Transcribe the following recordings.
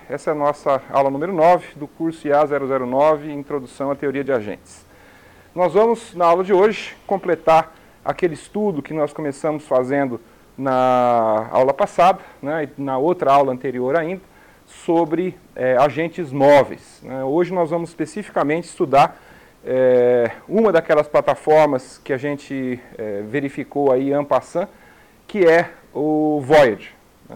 essa é a nossa aula número 9 do curso IA009, Introdução à Teoria de Agentes. Nós vamos, na aula de hoje, completar aquele estudo que nós começamos fazendo na aula passada, né, e na outra aula anterior ainda, sobre agentes móveis. Hoje nós vamos especificamente estudar uma daquelas plataformas que a gente verificou aí en passant, que é o Voyage.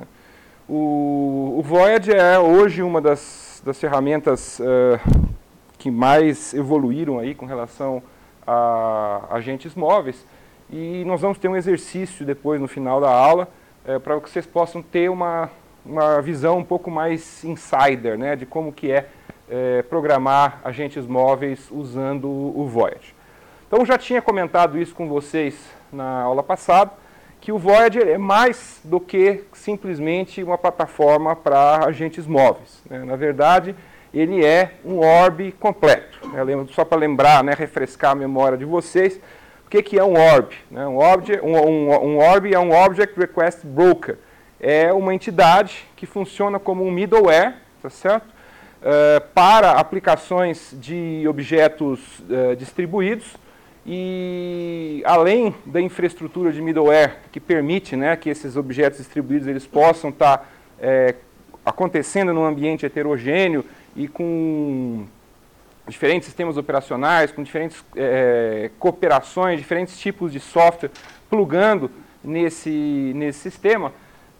O Voyage é hoje uma das ferramentas que mais evoluíram aí com relação a agentes móveis, e nós vamos ter um exercício depois no final da aula para que vocês possam ter uma visão um pouco mais insider, né, de como que é programar agentes móveis usando o Voyage. Então, já tinha comentado isso com vocês na aula passada, que o Voyager é mais do que simplesmente uma plataforma para agentes móveis. Na verdade, ele é um orb completo. Só para lembrar, né, refrescar a memória de vocês, o que é um orb? Um orb é um Object Request Broker. É uma entidade que funciona como um middleware, tá certo? Para aplicações de objetos distribuídos, e além da infraestrutura de middleware que permite, né, que esses objetos distribuídos eles possam estar acontecendo num ambiente heterogêneo e com diferentes sistemas operacionais, com diferentes cooperações, diferentes tipos de software plugando nesse sistema,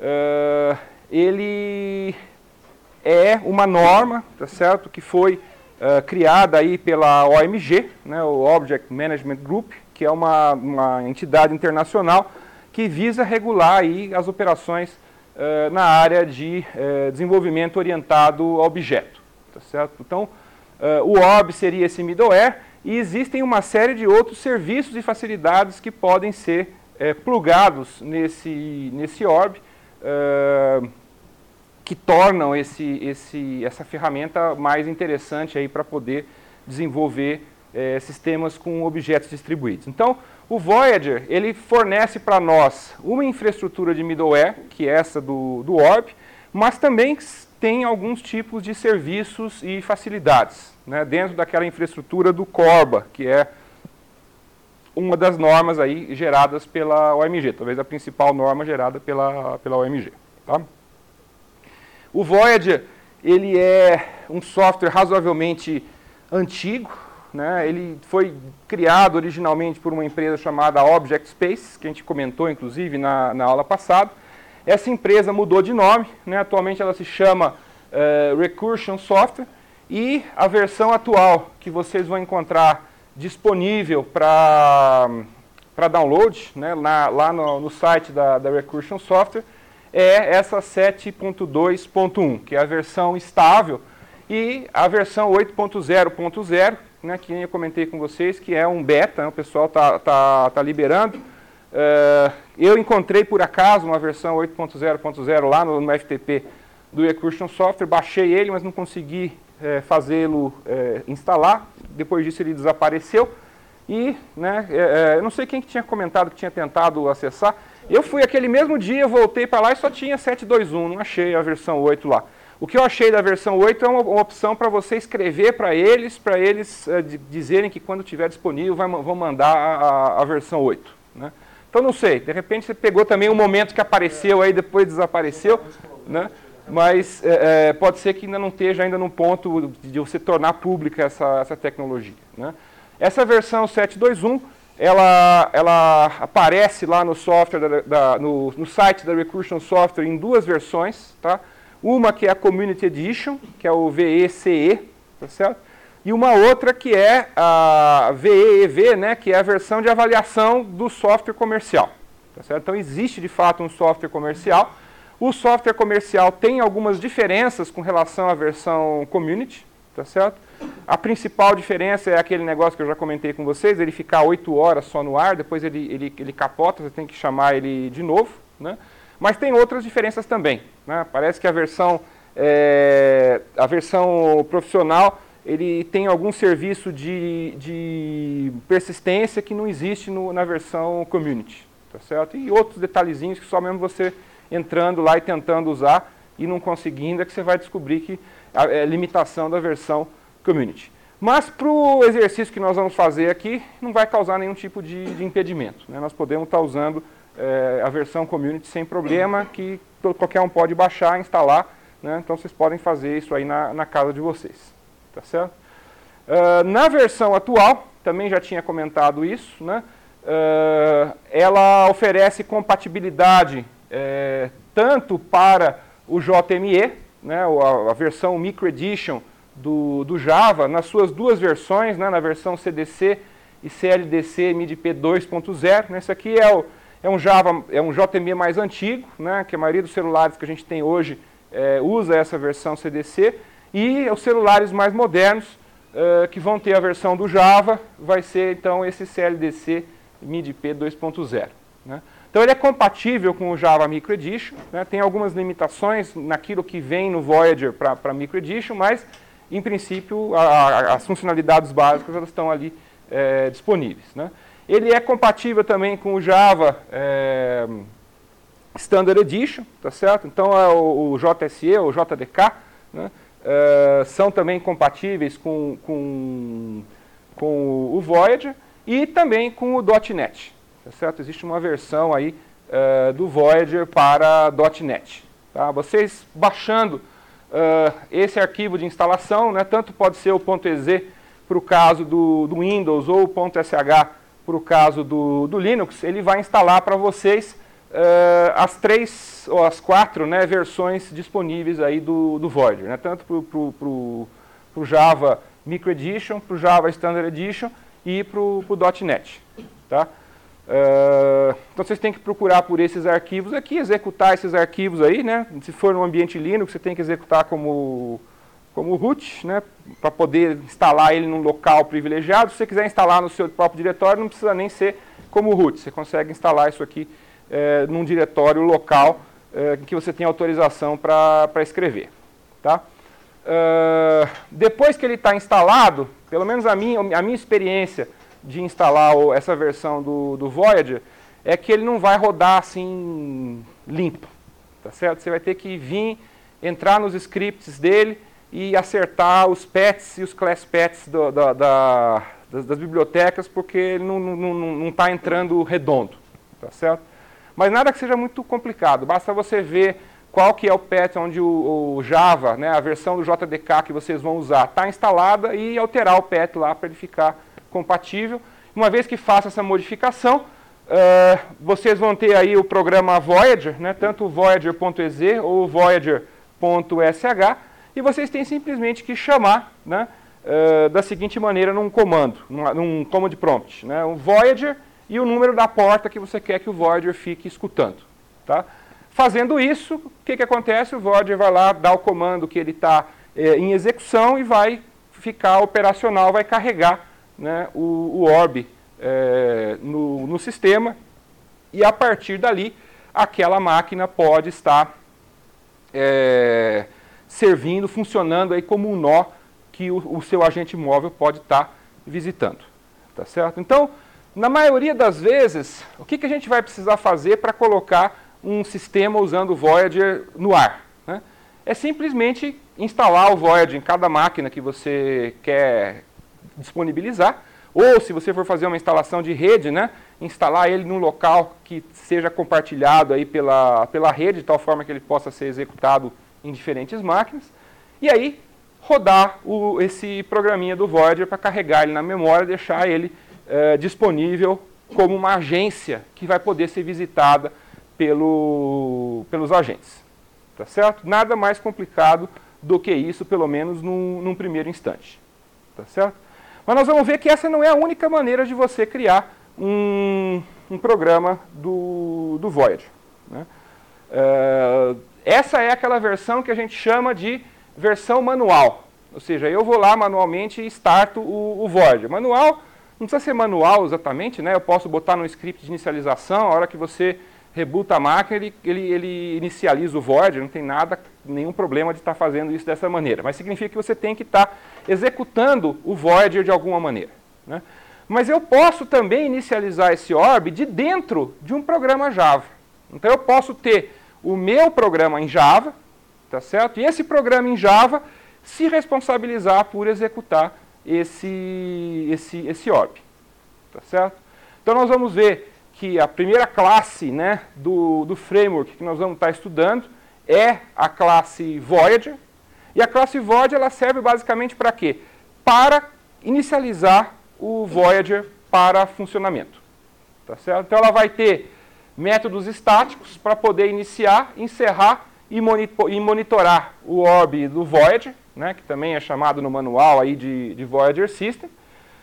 ele é uma norma, tá certo, que foi criada aí pela OMG, né, o Object Management Group, que é uma entidade internacional que visa regular aí as operações na área de desenvolvimento orientado a objeto. Tá certo? Então, o ORB seria esse middleware, e existem uma série de outros serviços e facilidades que podem ser plugados nesse ORB, que tornam essa ferramenta mais interessante aí para poder desenvolver sistemas com objetos distribuídos. Então, o Voyager, ele fornece para nós uma infraestrutura de middleware, que é essa do ORB, mas também tem alguns tipos de serviços e facilidades, né, dentro daquela infraestrutura do Corba, que é uma das normas aí geradas pela OMG, talvez a principal norma gerada pela OMG. Tá? O Voyager, ele é um software razoavelmente antigo, né? Ele foi criado originalmente por uma empresa chamada Object Space, que a gente comentou inclusive na aula passada. Essa empresa mudou de nome, né? Atualmente ela se chama Recursion Software, e a versão atual que vocês vão encontrar disponível para download, né? Lá no site da Recursion Software, é essa 7.2.1, que é a versão estável, e a versão 8.0.0, né, que eu comentei com vocês, que é um beta, né, o pessoal tá liberando. Eu encontrei por acaso uma versão 8.0.0 lá no FTP do Recursion Software, baixei ele, mas não consegui fazê-lo instalar. Depois disso ele desapareceu, e né, eu não sei quem que tinha comentado que tinha tentado acessar. Eu fui aquele mesmo dia, voltei para lá e só tinha 7.2.1, não achei a versão 8 lá. O que eu achei da versão 8 é uma opção para você escrever para eles dizerem que quando estiver disponível vão mandar a versão 8. Né? Então não sei, de repente você pegou também um momento que apareceu aí, depois desapareceu, né? Mas pode ser que ainda não esteja ainda no ponto de você tornar pública essa tecnologia. Né? Essa versão 7.2.1, ela aparece lá no software no site da Recursion Software em duas versões, tá? Uma que é a Community Edition, que é o VECE, tá certo? E uma outra que é a VEEV, né, que é a versão de avaliação do software comercial, tá certo? Então existe de fato um software comercial. O software comercial tem algumas diferenças com relação à versão Community, tá certo? A principal diferença é aquele negócio que eu já comentei com vocês, ele ficar 8 horas só no ar, depois ele capota, você tem que chamar ele de novo, né? Mas tem outras diferenças também, né? Parece que a versão profissional, ele tem algum serviço de persistência que não existe na versão Community, tá certo? E outros detalhezinhos que só mesmo você entrando lá e tentando usar, e não conseguir ainda, que você vai descobrir que é limitação da versão community. Mas para o exercício que nós vamos fazer aqui, não vai causar nenhum tipo de impedimento, né? Nós podemos estar usando a versão community sem problema, que qualquer um pode baixar, instalar, né? Então vocês podem fazer isso aí na casa de vocês, tá certo? Na versão atual, também já tinha comentado isso, né? Ela oferece compatibilidade tanto para o JME, né? A versão Micro Edition do Java, nas suas duas versões, né? Na versão CDC e CLDC MIDP 2.0. Esse aqui é um JME mais antigo, né? Que a maioria dos celulares que a gente tem hoje usa essa versão CDC, e os celulares mais modernos que vão ter a versão do Java, vai ser então esse CLDC MIDP 2.0. Né? Então ele é compatível com o Java Micro Edition, né? Tem algumas limitações naquilo que vem no Voyager para Micro Edition, mas em princípio as funcionalidades básicas elas estão ali disponíveis. Né? Ele é compatível também com o Java Standard Edition, tá certo? Então o JSE, o JDK, né? São também compatíveis com o Voyager e também com o .NET, tá certo? Existe uma versão aí do Voyager para .NET. Tá? Vocês baixando esse arquivo de instalação, né, tanto pode ser o .exe para o caso do Windows ou o .sh para o caso do Linux, ele vai instalar para vocês as 3 ou as 4, né, versões disponíveis aí do Voyager, né, tanto para o Java Micro Edition, para o Java Standard Edition e para o .NET. Tá? Então vocês têm que procurar por esses arquivos aqui, executar esses arquivos aí, né? Se for no ambiente Linux, você tem que executar como root, né? Para poder instalar ele num local privilegiado. Se você quiser instalar no seu próprio diretório, não precisa nem ser como root. Você consegue instalar isso aqui num diretório local em que você tem autorização para escrever. Tá? Depois que ele está instalado, pelo menos a minha experiência de instalar essa versão do Voyager é que ele não vai rodar assim limpo, tá certo? Você vai ter que entrar nos scripts dele e acertar os pets e os class pets das bibliotecas, porque ele não está entrando redondo, tá certo? Mas nada que seja muito complicado, basta você ver qual que é o pet onde o Java, né, a versão do JDK que vocês vão usar, está instalada, e alterar o pet lá para ele ficar compatível. Uma vez que faça essa modificação, vocês vão ter aí o programa Voyager, né, tanto o Voyager.exe ou o Voyager.sh, e vocês têm simplesmente que chamar, né, da seguinte maneira num comando, num command prompt, né, o Voyager e o número da porta que você quer que o Voyager fique escutando. Tá? Fazendo isso, o que acontece? O Voyager vai lá dar o comando que ele está em execução e vai ficar operacional, vai carregar, né, o orb no sistema, e a partir dali aquela máquina pode estar servindo, funcionando aí como um nó que o seu agente móvel pode estar visitando. Tá certo? Então, na maioria das vezes, o que a gente vai precisar fazer para colocar um sistema usando o Voyager no ar? Né? É simplesmente instalar o Voyager em cada máquina que você quer disponibilizar, ou se você for fazer uma instalação de rede, né, instalar ele num local que seja compartilhado aí pela rede, de tal forma que ele possa ser executado em diferentes máquinas, e aí rodar esse programinha do Voyager para carregar ele na memória, deixar ele disponível como uma agência que vai poder ser visitada pelos agentes. Tá certo? Nada mais complicado do que isso, pelo menos num primeiro instante. Tá certo? Mas nós vamos ver que essa não é a única maneira de você criar um programa do Voyager. Né? Essa é aquela versão que a gente chama de versão manual. Ou seja, eu vou lá manualmente e starto o Voyager. Manual, não precisa ser manual exatamente, né? Eu posso botar no script de inicialização, a hora que você rebuta a máquina, ele inicializa o Voyager, não tem nenhum problema de estar fazendo isso dessa maneira. Mas significa que você tem que estar executando o Voyager de alguma maneira. Né? Mas eu posso também inicializar esse orb de dentro de um programa Java. Então eu posso ter o meu programa em Java, tá certo? E esse programa em Java se responsabilizar por executar esse orb, tá certo? Então nós vamos ver que a primeira classe, né, do framework que nós vamos estar estudando é a classe Voyager. E a classe Voyager ela serve basicamente para quê? Para inicializar o Voyager para funcionamento. Tá certo? Então ela vai ter métodos estáticos para poder iniciar, encerrar e monitorar o orb do Voyager, né, que também é chamado no manual aí de Voyager System.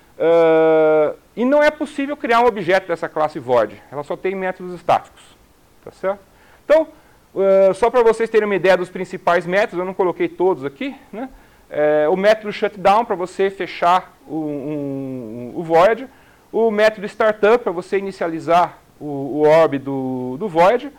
E não é possível criar um objeto dessa classe Voyager. Ela só tem métodos estáticos. Tá certo? Então, só para vocês terem uma ideia dos principais métodos, eu não coloquei todos aqui, né? O método shutdown para você fechar o Voyager, o método startup para você inicializar o orb do Voyager,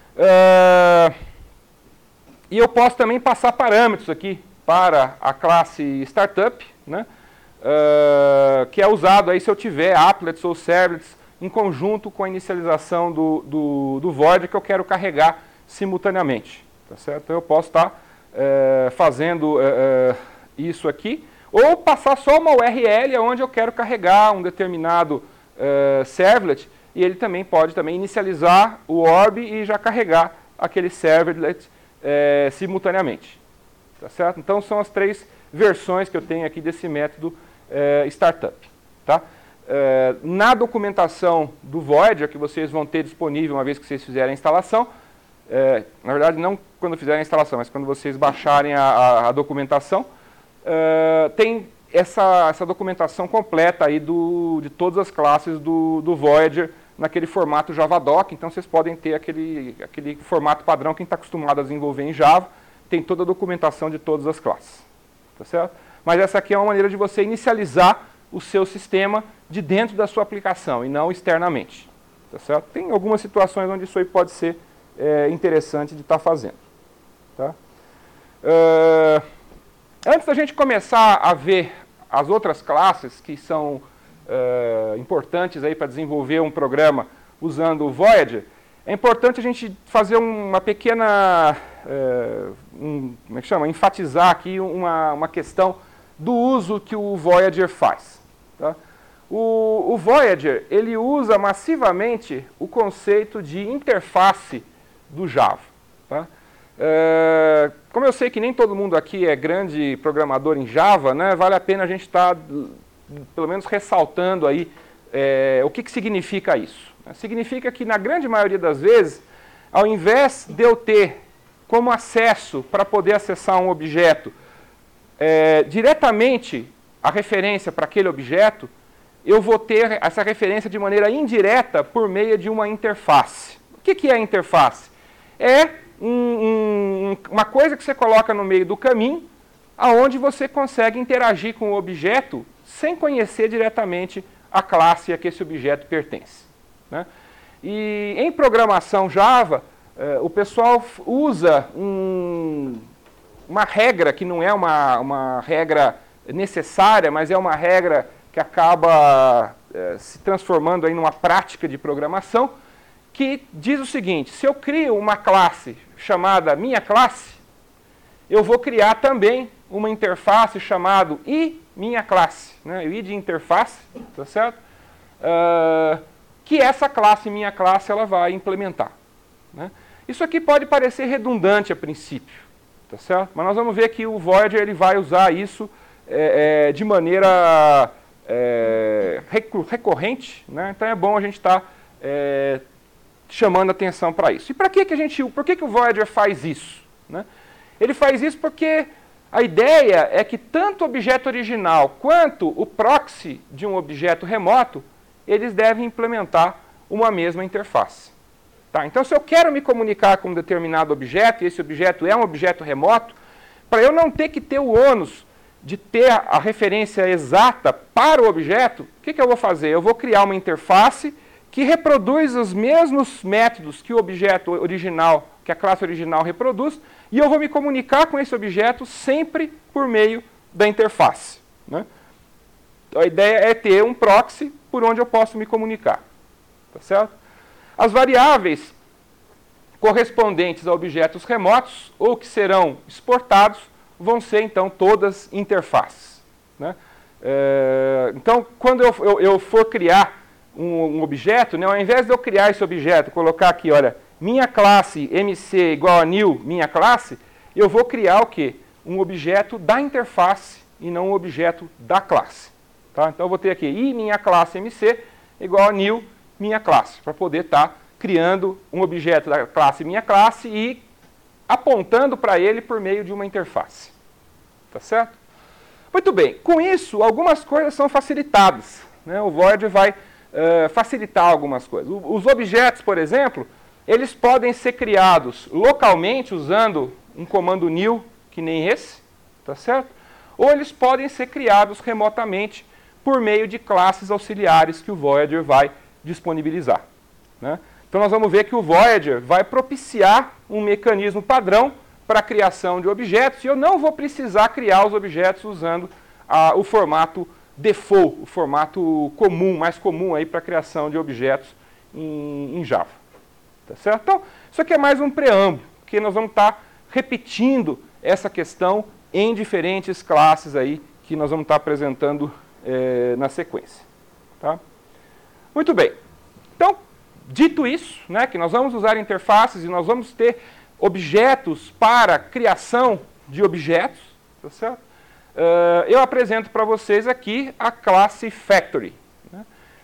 e eu posso também passar parâmetros aqui para a classe startup, né? Que é usado aí se eu tiver applets ou servlets em conjunto com a inicialização do Voyager que eu quero carregar simultaneamente, tá certo? Então eu posso estar fazendo isso aqui, ou passar só uma URL onde eu quero carregar um determinado servlet, e ele também pode inicializar o orb e já carregar aquele servlet simultaneamente, tá certo? Então são as três versões que eu tenho aqui desse método startup, tá? Na documentação do Voyager, que vocês vão ter disponível uma vez que vocês fizerem a instalação, na verdade, não quando fizerem a instalação, mas quando vocês baixarem a documentação, tem essa documentação completa aí de todas as classes do Voyager naquele formato Javadoc. Então, vocês podem ter aquele formato padrão. Quem está acostumado a desenvolver em Java, tem toda a documentação de todas as classes. Tá certo? Mas essa aqui é uma maneira de você inicializar o seu sistema de dentro da sua aplicação e não externamente. Tá certo? Tem algumas situações onde isso aí pode ser interessante de estar fazendo. Tá? Antes da gente começar a ver as outras classes que são importantes aí para desenvolver um programa usando o Voyager, é importante a gente fazer uma pequena, como é que chama? Enfatizar aqui uma questão do uso que o Voyager faz. Tá? O Voyager ele usa massivamente o conceito de interface do Java. Tá? Como eu sei que nem todo mundo aqui é grande programador em Java, né, vale a pena a gente estar, pelo menos, ressaltando aí o que significa isso. Significa que, na grande maioria das vezes, ao invés de eu ter como acesso para poder acessar um objeto diretamente a referência para aquele objeto, eu vou ter essa referência de maneira indireta por meio de uma interface. O que é a interface? É uma coisa que você coloca no meio do caminho, aonde você consegue interagir com o objeto sem conhecer diretamente a classe a que esse objeto pertence. Né? E em programação Java, o pessoal usa uma regra que não é uma regra necessária, mas é uma regra que acaba se transformando aí numa prática de programação, que diz o seguinte: se eu crio uma classe chamada minha classe, eu vou criar também uma interface chamada minha classe, né? I de interface, tá certo? Que essa classe minha classe ela vai implementar. Né? Isso aqui pode parecer redundante a princípio, tá certo? Mas nós vamos ver que o Voyager ele vai usar isso de maneira recorrente, né? Então é bom a gente estar chamando atenção para isso. E por que o Voyager faz isso? Né? Ele faz isso porque a ideia é que tanto o objeto original quanto o proxy de um objeto remoto, eles devem implementar uma mesma interface. Tá? Então, se eu quero me comunicar com um determinado objeto, e esse objeto é um objeto remoto, para eu não ter que ter o ônus de ter a referência exata para o objeto, o que eu vou fazer? Eu vou criar uma interface que reproduz os mesmos métodos que o objeto original, que a classe original reproduz, e eu vou me comunicar com esse objeto sempre por meio da interface. Né? A ideia é ter um proxy por onde eu posso me comunicar. Tá certo? As variáveis correspondentes a objetos remotos ou que serão exportados vão ser, então, todas interfaces, né? Então, quando eu for criar um objeto, né, ao invés de eu criar esse objeto, colocar aqui, olha, minha classe MC igual a new minha classe, eu vou criar o quê? Um objeto da interface e não um objeto da classe. Tá? Então eu vou ter aqui i minha classe MC igual a new minha classe, para poder estar criando um objeto da classe minha classe e apontando para ele por meio de uma interface. Tá certo? Muito bem, com isso algumas coisas são facilitadas, né? O Voyager vai facilitar algumas coisas. Os objetos, por exemplo, eles podem ser criados localmente usando um comando new, que nem esse, tá certo? Ou eles podem ser criados remotamente por meio de classes auxiliares que o Voyager vai disponibilizar, né? Então nós vamos ver que o Voyager vai propiciar um mecanismo padrão para a criação de objetos e eu não vou precisar criar os objetos usando o formato default, o formato comum, mais comum aí para a criação de objetos em Java. Tá certo? Então, isso aqui é mais um preâmbulo, porque nós vamos estar repetindo essa questão em diferentes classes aí que nós vamos estar apresentando na sequência. Tá? Muito bem. Então, dito isso, né, que nós vamos usar interfaces e nós vamos ter objetos para criação de objetos, tá certo? Eu apresento para vocês aqui a classe Factory, né?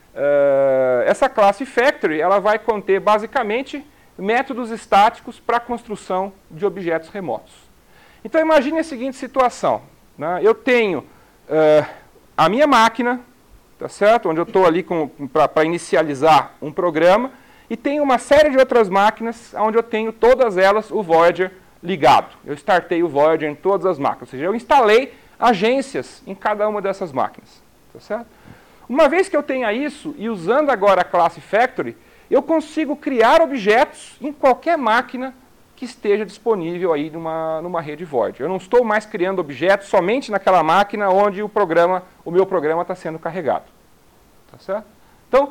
Essa classe Factory ela vai conter basicamente métodos estáticos para a construção de objetos remotos. Então imagine a seguinte situação, né? Eu tenho a minha máquina, tá certo? Onde eu estou ali para inicializar um programa, e tenho uma série de outras máquinas onde eu tenho todas elas o Voyager ligado. Eu startei o Voyager em todas as máquinas, ou seja, eu instalei agências em cada uma dessas máquinas. Tá certo? Uma vez que eu tenha isso, e usando agora a classe Factory, eu consigo criar objetos em qualquer máquina que esteja disponível aí numa rede Voyager. Eu não estou mais criando objetos somente naquela máquina onde o meu programa está sendo carregado. Tá certo? Então,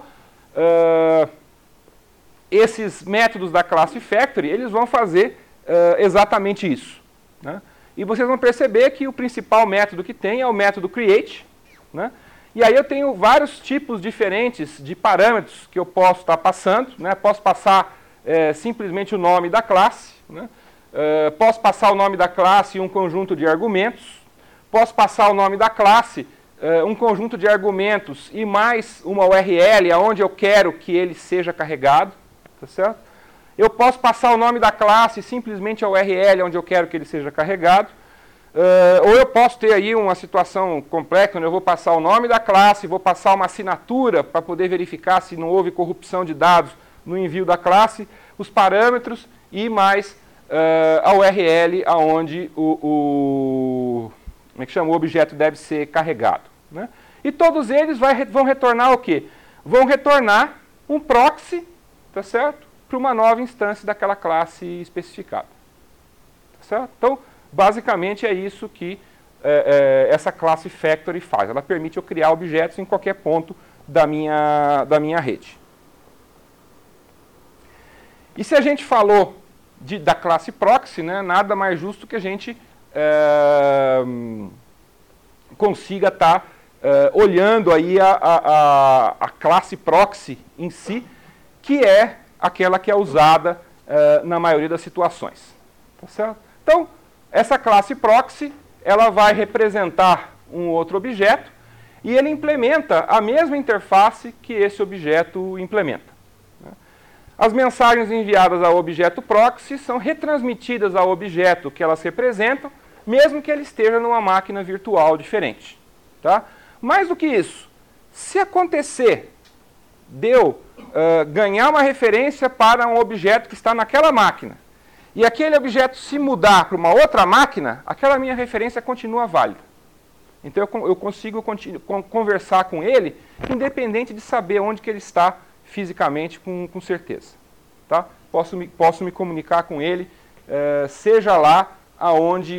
esses métodos da classe Factory, eles vão fazer exatamente isso, né? E vocês vão perceber que o principal método que tem é o método create, né? E aí eu tenho vários tipos diferentes de parâmetros que eu posso estar passando, né? Posso passar simplesmente o nome da classe, né? Posso passar o nome da classe e um conjunto de argumentos, posso passar o nome da classe, um conjunto de argumentos e mais uma URL aonde eu quero que ele seja carregado, tá certo? Eu posso passar o nome da classe e simplesmente a URL onde eu quero que ele seja carregado. Ou eu posso ter aí uma situação complexa, onde eu vou passar o nome da classe, vou passar uma assinatura para poder verificar se não houve corrupção de dados no envio da classe, os parâmetros e mais a URL aonde como é que chama? O objeto deve ser carregado, né? E todos eles vão retornar o quê? Vão retornar um proxy, tá certo? Para uma nova instância daquela classe especificada. Tá certo? Então, basicamente é isso que essa classe Factory faz. Ela permite eu criar objetos em qualquer ponto da minha rede. E se a gente falou da classe Proxy, né, nada mais justo que a gente consiga estar olhando aí a classe Proxy em si, que é aquela que é usada na maioria das situações. Tá certo? Então, essa classe Proxy, ela vai representar um outro objeto e ele implementa a mesma interface que esse objeto implementa. As mensagens enviadas ao objeto Proxy são retransmitidas ao objeto que elas representam, mesmo que ele esteja numa máquina virtual diferente. Tá? Mais do que isso, se acontecer de eu ganhar uma referência para um objeto que está naquela máquina, e aquele objeto se mudar para uma outra máquina, aquela minha referência continua válida. Então eu consigo conversar com ele, independente de saber onde que ele está fisicamente com certeza. Tá? Posso me comunicar com ele, seja lá aonde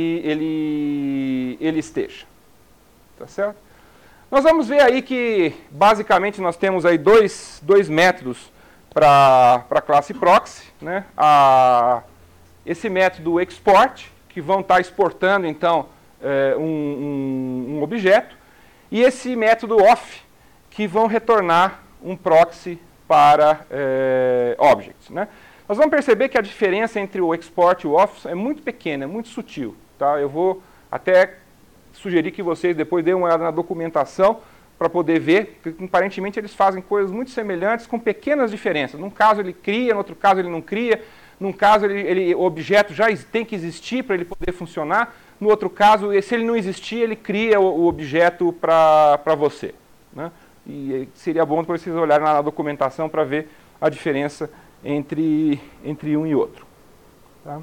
ele esteja. Tá certo? Nós vamos ver aí que, basicamente, nós temos aí dois métodos para a classe proxy, né? Esse método export, que vão estar exportando, então, um objeto, e esse método off, que vão retornar um proxy para objects, né? Nós vamos perceber que a diferença entre o export e o off é muito pequena, é muito sutil. Tá? Eu vou até sugerir que vocês depois deem uma olhada na documentação para poder ver, porque aparentemente eles fazem coisas muito semelhantes com pequenas diferenças. Num caso ele cria, no outro caso ele não cria, num caso o objeto já tem que existir para ele poder funcionar, no outro caso, se ele não existir, ele cria o objeto para você. Né? E seria bom depois vocês olharem na documentação para ver a diferença entre um e outro. Tá?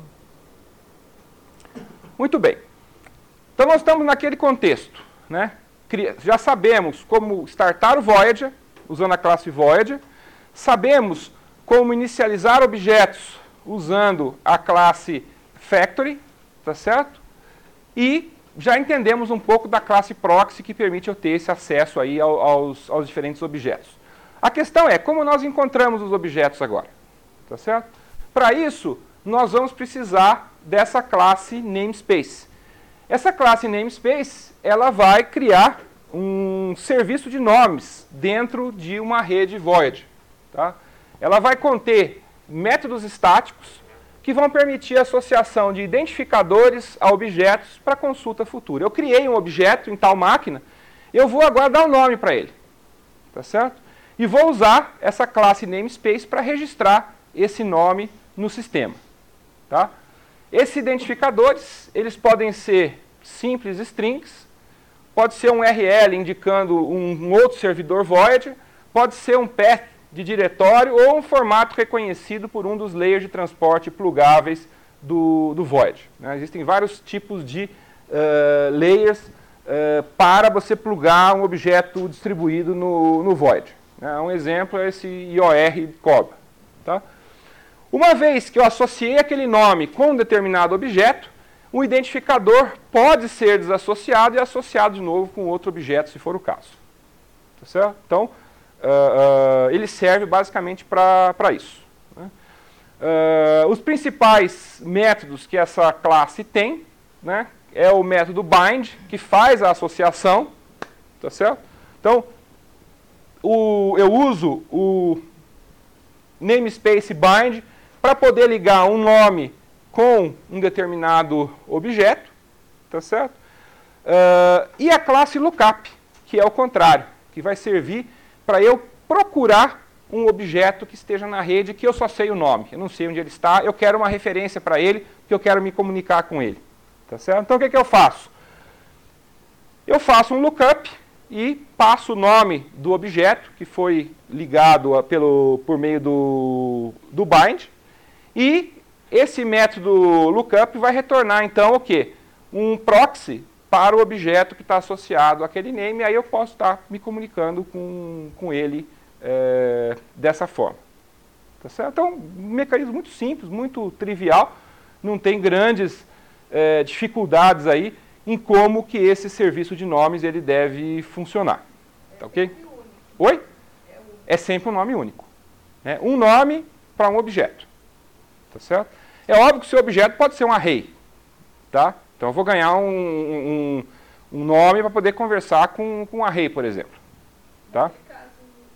Muito bem. Então nós estamos naquele contexto. Né? Já sabemos como startar o Voyager, usando a classe Voyager. Sabemos como inicializar objetos usando a classe Factory. Tá certo? E já entendemos um pouco da classe Proxy, que permite eu ter esse acesso aí aos diferentes objetos. A questão é, como nós encontramos os objetos agora? Tá certo? Para isso, nós vamos precisar dessa classe namespace. Essa classe namespace, ela vai criar um serviço de nomes dentro de uma rede Voyager. Tá? Ela vai conter métodos estáticos que vão permitir a associação de identificadores a objetos para consulta futura. Eu criei um objeto em tal máquina, eu vou agora dar um nome para ele. Tá certo? E vou usar essa classe namespace para registrar esse nome no sistema. Tá? Esses identificadores, eles podem ser simples strings, pode ser um URL indicando um outro servidor Voyager, pode ser um path de diretório ou um formato reconhecido por um dos layers de transporte plugáveis do Voyager. Né? Existem vários tipos de layers para você plugar um objeto distribuído no Voyager. Né? Um exemplo é esse IOR Cobra. Tá? Uma vez que eu associei aquele nome com um determinado objeto, o identificador pode ser desassociado e associado de novo com outro objeto, se for o caso. Tá certo? Então, ele serve basicamente para isso. Né? Os principais métodos que essa classe tem, né, é o método bind, que faz a associação. Tá certo? Então, eu uso o namespace bind para poder ligar um nome com um determinado objeto, tá certo? E a classe lookup, que é o contrário, que vai servir para eu procurar um objeto que esteja na rede que eu só sei o nome, eu não sei onde ele está, eu quero uma referência para ele, porque eu quero me comunicar com ele, tá certo? Então o que eu faço? Eu faço um lookup e passo o nome do objeto que foi ligado por meio do bind, e esse método lookup vai retornar, então, o quê? Um proxy para o objeto que está associado àquele name, e aí eu posso estar me comunicando com ele dessa forma. Tá certo? Então, um mecanismo muito simples, muito trivial, não tem grandes dificuldades aí em como que esse serviço de nomes ele deve funcionar. Tá ok? Oi? É sempre um nome único. Né? Um nome para um objeto. Tá certo? É óbvio que o seu objeto pode ser um array. Tá? Então eu vou ganhar um nome para poder conversar com um array, por exemplo. Tá? Nesse caso,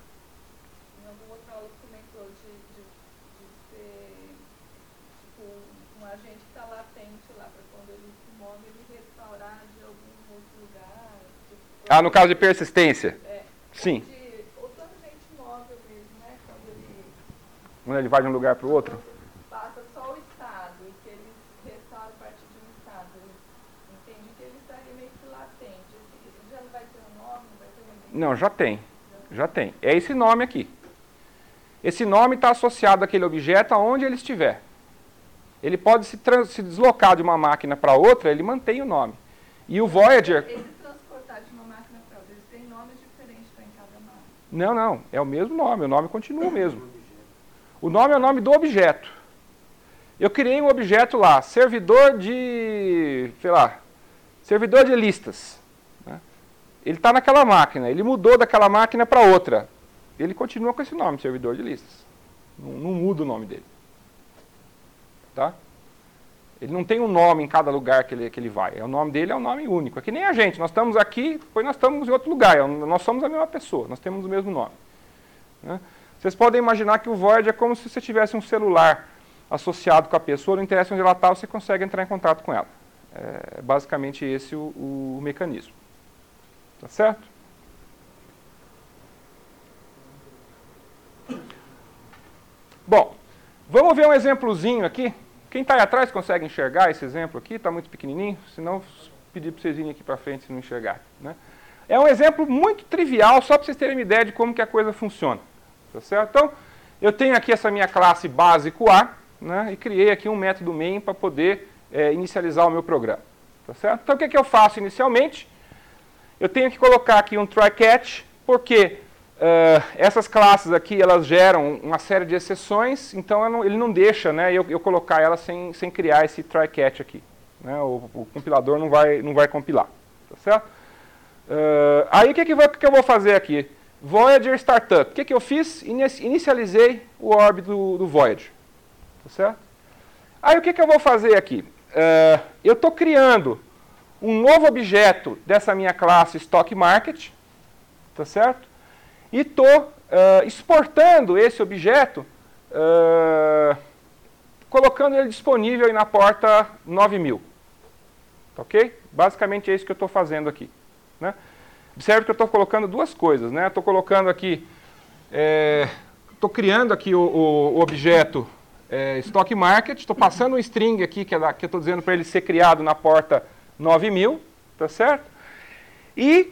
em alguma outra aula que comentou de ser tipo, um agente que está latente lá para quando ele se move, ele restaurar de algum outro lugar. Tipo, no caso de persistência? Sim. Ou tanto agente móvel mesmo, né? Quando ele vai de um lugar para o outro? Passa só o estado e que ele restaura a partir de um estado. Entende que ele estaria meio que latente. Ele já não vai ter um nome, não vai ter um... Não, já tem. Já tem. É esse nome aqui. Esse nome está associado àquele objeto aonde ele estiver. Ele pode se deslocar de uma máquina para outra, ele mantém o nome. E o Voyager... Ele transportar de uma máquina para outra, eles têm nomes diferentes para em cada máquina. Não, não. É o mesmo nome. O nome continua o mesmo. O nome é o nome do objeto. Eu criei um objeto lá, servidor de, sei lá, servidor de listas. Né? Ele está naquela máquina, ele mudou daquela máquina para outra. Ele continua com esse nome, servidor de listas. Não muda o nome dele. Tá? Ele não tem um nome em cada lugar que ele vai. O nome dele é um nome único. É que nem a gente. Nós estamos aqui, depois nós estamos em outro lugar. Nós somos a mesma pessoa. Nós temos o mesmo nome. Né? Vocês podem imaginar que o Voyager é como se você tivesse um celular associado com a pessoa. Não interessa onde ela está, você consegue entrar em contato com ela. É basicamente esse o mecanismo. Tá certo? Bom, vamos ver um exemplozinho aqui. Quem está aí atrás consegue enxergar esse exemplo aqui? Está muito pequenininho? Senão, pedir para vocês virem aqui para frente se não enxergar. Né? É um exemplo muito trivial, só para vocês terem uma ideia de como que a coisa funciona. Tá certo? Então, eu tenho aqui essa minha classe básico A, né, e criei aqui um método main para poder inicializar o meu programa. Tá certo? Então, o que eu faço inicialmente? Eu tenho que colocar aqui um try-catch, porque essas classes aqui, elas geram uma série de exceções, então ele não deixa, né, eu colocar elas sem criar esse try-catch aqui. Né, o compilador não vai compilar. Tá certo? Aí o que eu vou fazer aqui? Voyager Startup. O que eu fiz? Inicializei o orb do Voyager. Tá certo? Aí o que eu vou fazer aqui? Eu estou criando um novo objeto dessa minha classe Stock Market. Tá certo? E estou exportando esse objeto, colocando ele disponível aí na porta 9000. Tá ok? Basicamente é isso que eu estou fazendo aqui. Né? Observe que eu estou colocando duas coisas. Né? Estou colocando aqui, estou criando aqui o objeto Stock Market, estou passando um string aqui que eu estou dizendo para ele ser criado na porta 9000. Tá certo? E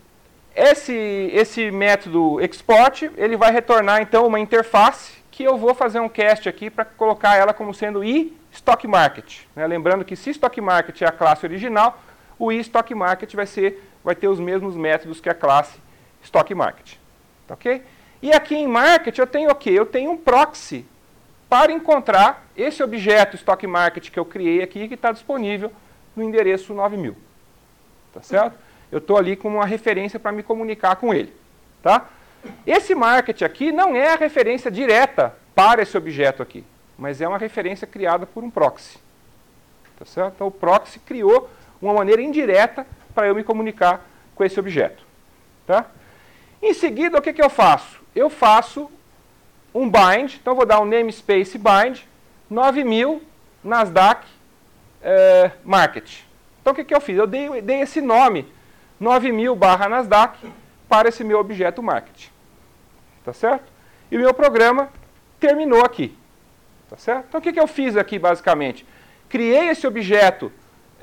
esse método export, ele vai retornar então uma interface que eu vou fazer um cast aqui para colocar ela como sendo iStock Market. Né? Lembrando que se Stock Market é a classe original, o iStock Market vai ter os mesmos métodos que a classe Stock Market. Tá ok? E aqui em Market eu tenho o quê? Eu tenho um proxy para encontrar esse objeto Stock Market que eu criei aqui, que está disponível no endereço 9000. Tá certo? Eu estou ali com uma referência para me comunicar com ele. Tá? Esse market aqui não é a referência direta para esse objeto aqui, mas é uma referência criada por um proxy. Tá certo? Então o proxy criou uma maneira indireta para eu me comunicar com esse objeto. Tá? Em seguida, o que eu faço? Eu faço um bind, então eu vou dar um namespace bind 9000 Nasdaq Market. Então o que eu fiz? Eu dei esse nome 9000/Nasdaq para esse meu objeto market. Tá certo? E o meu programa terminou aqui. Tá certo? Então o que eu fiz aqui basicamente? Criei esse objeto,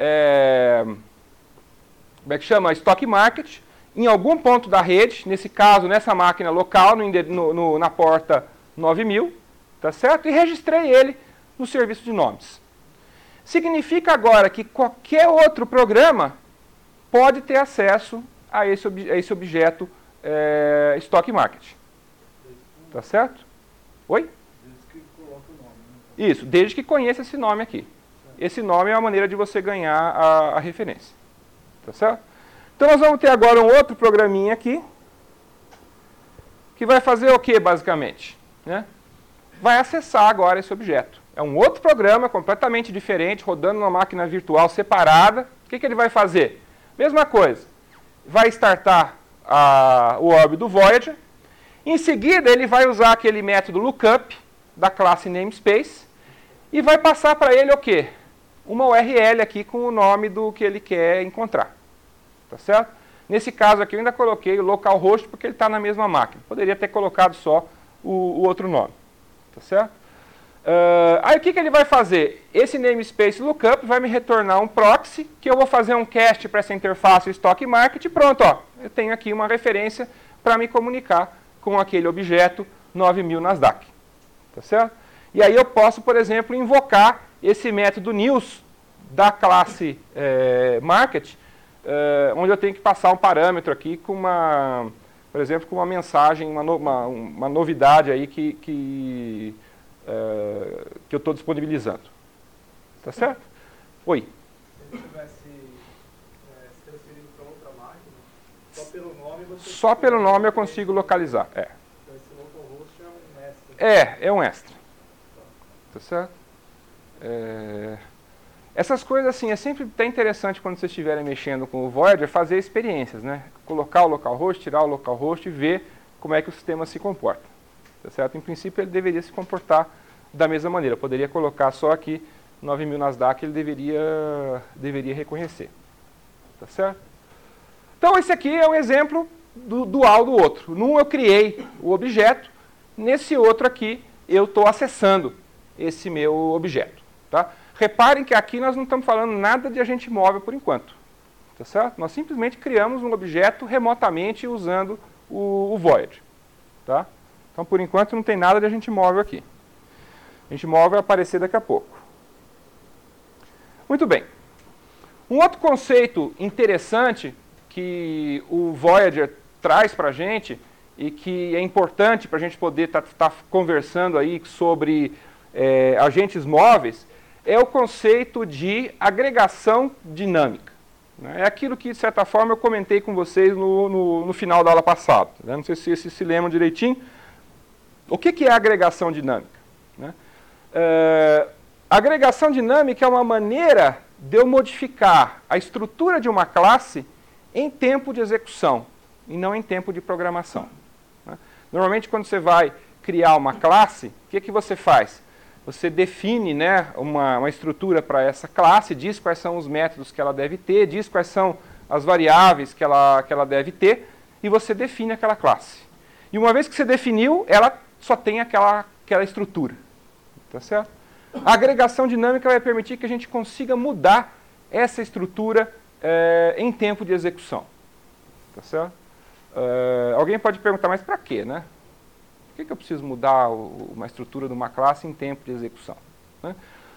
como é que chama? Stock Market, em algum ponto da rede, nesse caso, nessa máquina local, na porta 9000, tá certo? E registrei ele no serviço de nomes. Significa agora que qualquer outro programa pode ter acesso a esse objeto Stock Market. Tá certo? Oi? Desde que coloca o nome. Né? Isso, desde que conheça esse nome aqui. Esse nome é a maneira de você ganhar a referência. Tá certo? Então nós vamos ter agora um outro programinha aqui, que vai fazer o que basicamente? Né? Vai acessar agora esse objeto. É um outro programa completamente diferente, rodando numa máquina virtual separada. O que ele vai fazer? Mesma coisa, vai startar o orb do Voyager, em seguida ele vai usar aquele método lookup da classe namespace e vai passar para ele o quê? Uma URL aqui com o nome do que ele quer encontrar. Tá certo? Nesse caso aqui eu ainda coloquei o localhost porque ele está na mesma máquina. Poderia ter colocado só o outro nome. Tá certo? Aí o que ele vai fazer? Esse namespace lookup vai me retornar um proxy, que eu vou fazer um cast para essa interface Stock Market e pronto, ó, eu tenho aqui uma referência para me comunicar com aquele objeto 9000 Nasdaq. Tá certo? E aí eu posso, por exemplo, invocar esse método news da classe market, onde eu tenho que passar um parâmetro aqui com por exemplo, com uma mensagem, uma novidade aí que eu estou disponibilizando. Tá certo? Oi. Se ele tivesse se transferido para outra máquina, só pelo nome você... Só pelo nome eu consigo localizar. Então esse localhost é um mestre. É um extra. Tá certo? Essas coisas, assim, é sempre até interessante quando vocês estiverem mexendo com o Voyager, fazer experiências, né? Colocar o localhost, tirar o localhost e ver como é que o sistema se comporta. Tá certo? Em princípio, ele deveria se comportar da mesma maneira. Eu poderia colocar só aqui 9.000 Nasdaq, ele deveria reconhecer. Tá certo? Então, esse aqui é um exemplo dual do outro. Num eu criei o objeto, nesse outro aqui eu estou acessando esse meu objeto. Tá? Reparem que aqui nós não estamos falando nada de agente móvel por enquanto. Tá certo? Nós simplesmente criamos um objeto remotamente usando o Voyager. Tá? Então, por enquanto, não tem nada de agente móvel aqui. Agente móvel vai aparecer daqui a pouco. Muito bem. Um outro conceito interessante que o Voyager traz para a gente e que é importante para a gente poder estar conversando aí sobre agentes móveis é o conceito de agregação dinâmica. É aquilo que, de certa forma, eu comentei com vocês no final da aula passada. Né? Não sei se vocês se lembram direitinho. O que é agregação dinâmica? Né? Agregação dinâmica é uma maneira de eu modificar a estrutura de uma classe em tempo de execução e não em tempo de programação. Né? Normalmente, quando você vai criar uma classe, o que você faz? Você define, né, uma estrutura para essa classe, diz quais são os métodos que ela deve ter, diz quais são as variáveis que ela deve ter, e você define aquela classe. E uma vez que você definiu, ela só tem aquela estrutura. Tá certo? A agregação dinâmica vai permitir que a gente consiga mudar essa estrutura em tempo de execução. Tá certo? Alguém pode perguntar, mas para quê, né? Por que eu preciso mudar uma estrutura de uma classe em tempo de execução? Né?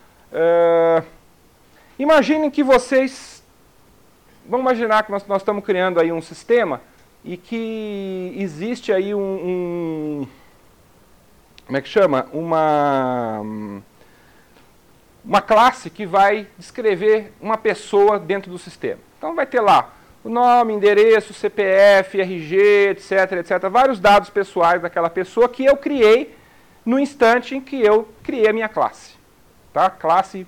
Imaginem que vocês... Vamos imaginar que nós estamos criando aí um sistema e que existe aí como é que chama? Uma classe que vai descrever uma pessoa dentro do sistema. Então vai ter lá o nome, endereço, CPF, RG, etc, vários dados pessoais daquela pessoa que eu criei no instante em que eu criei a minha classe. Tá? Classe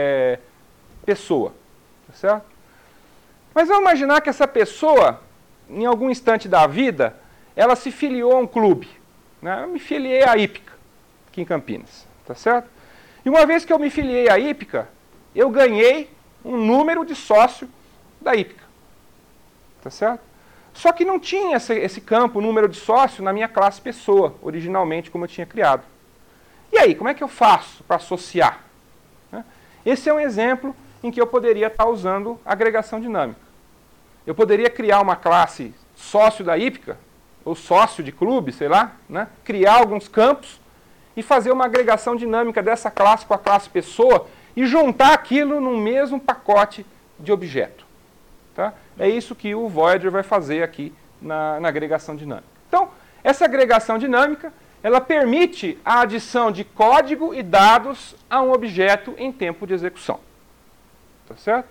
pessoa. Tá certo? Mas vamos imaginar que essa pessoa, em algum instante da vida, ela se filiou a um clube. Né? Eu me filiei à Hípica, aqui em Campinas. Tá certo? E uma vez que eu me filiei à Hípica, eu ganhei um número de sócio da Hípica. Tá certo? Só que não tinha esse campo, número de sócio, na minha classe pessoa, originalmente, como eu tinha criado. E aí, como é que eu faço para associar? Esse é um exemplo em que eu poderia estar usando agregação dinâmica. Eu poderia criar uma classe sócio da Hípica, ou sócio de clube, sei lá, né? Criar alguns campos e fazer uma agregação dinâmica dessa classe com a classe pessoa e juntar aquilo num mesmo pacote de objeto. Tá? É isso que o Voyager vai fazer aqui na agregação dinâmica. Então, essa agregação dinâmica, ela permite a adição de código e dados a um objeto em tempo de execução. Tá certo?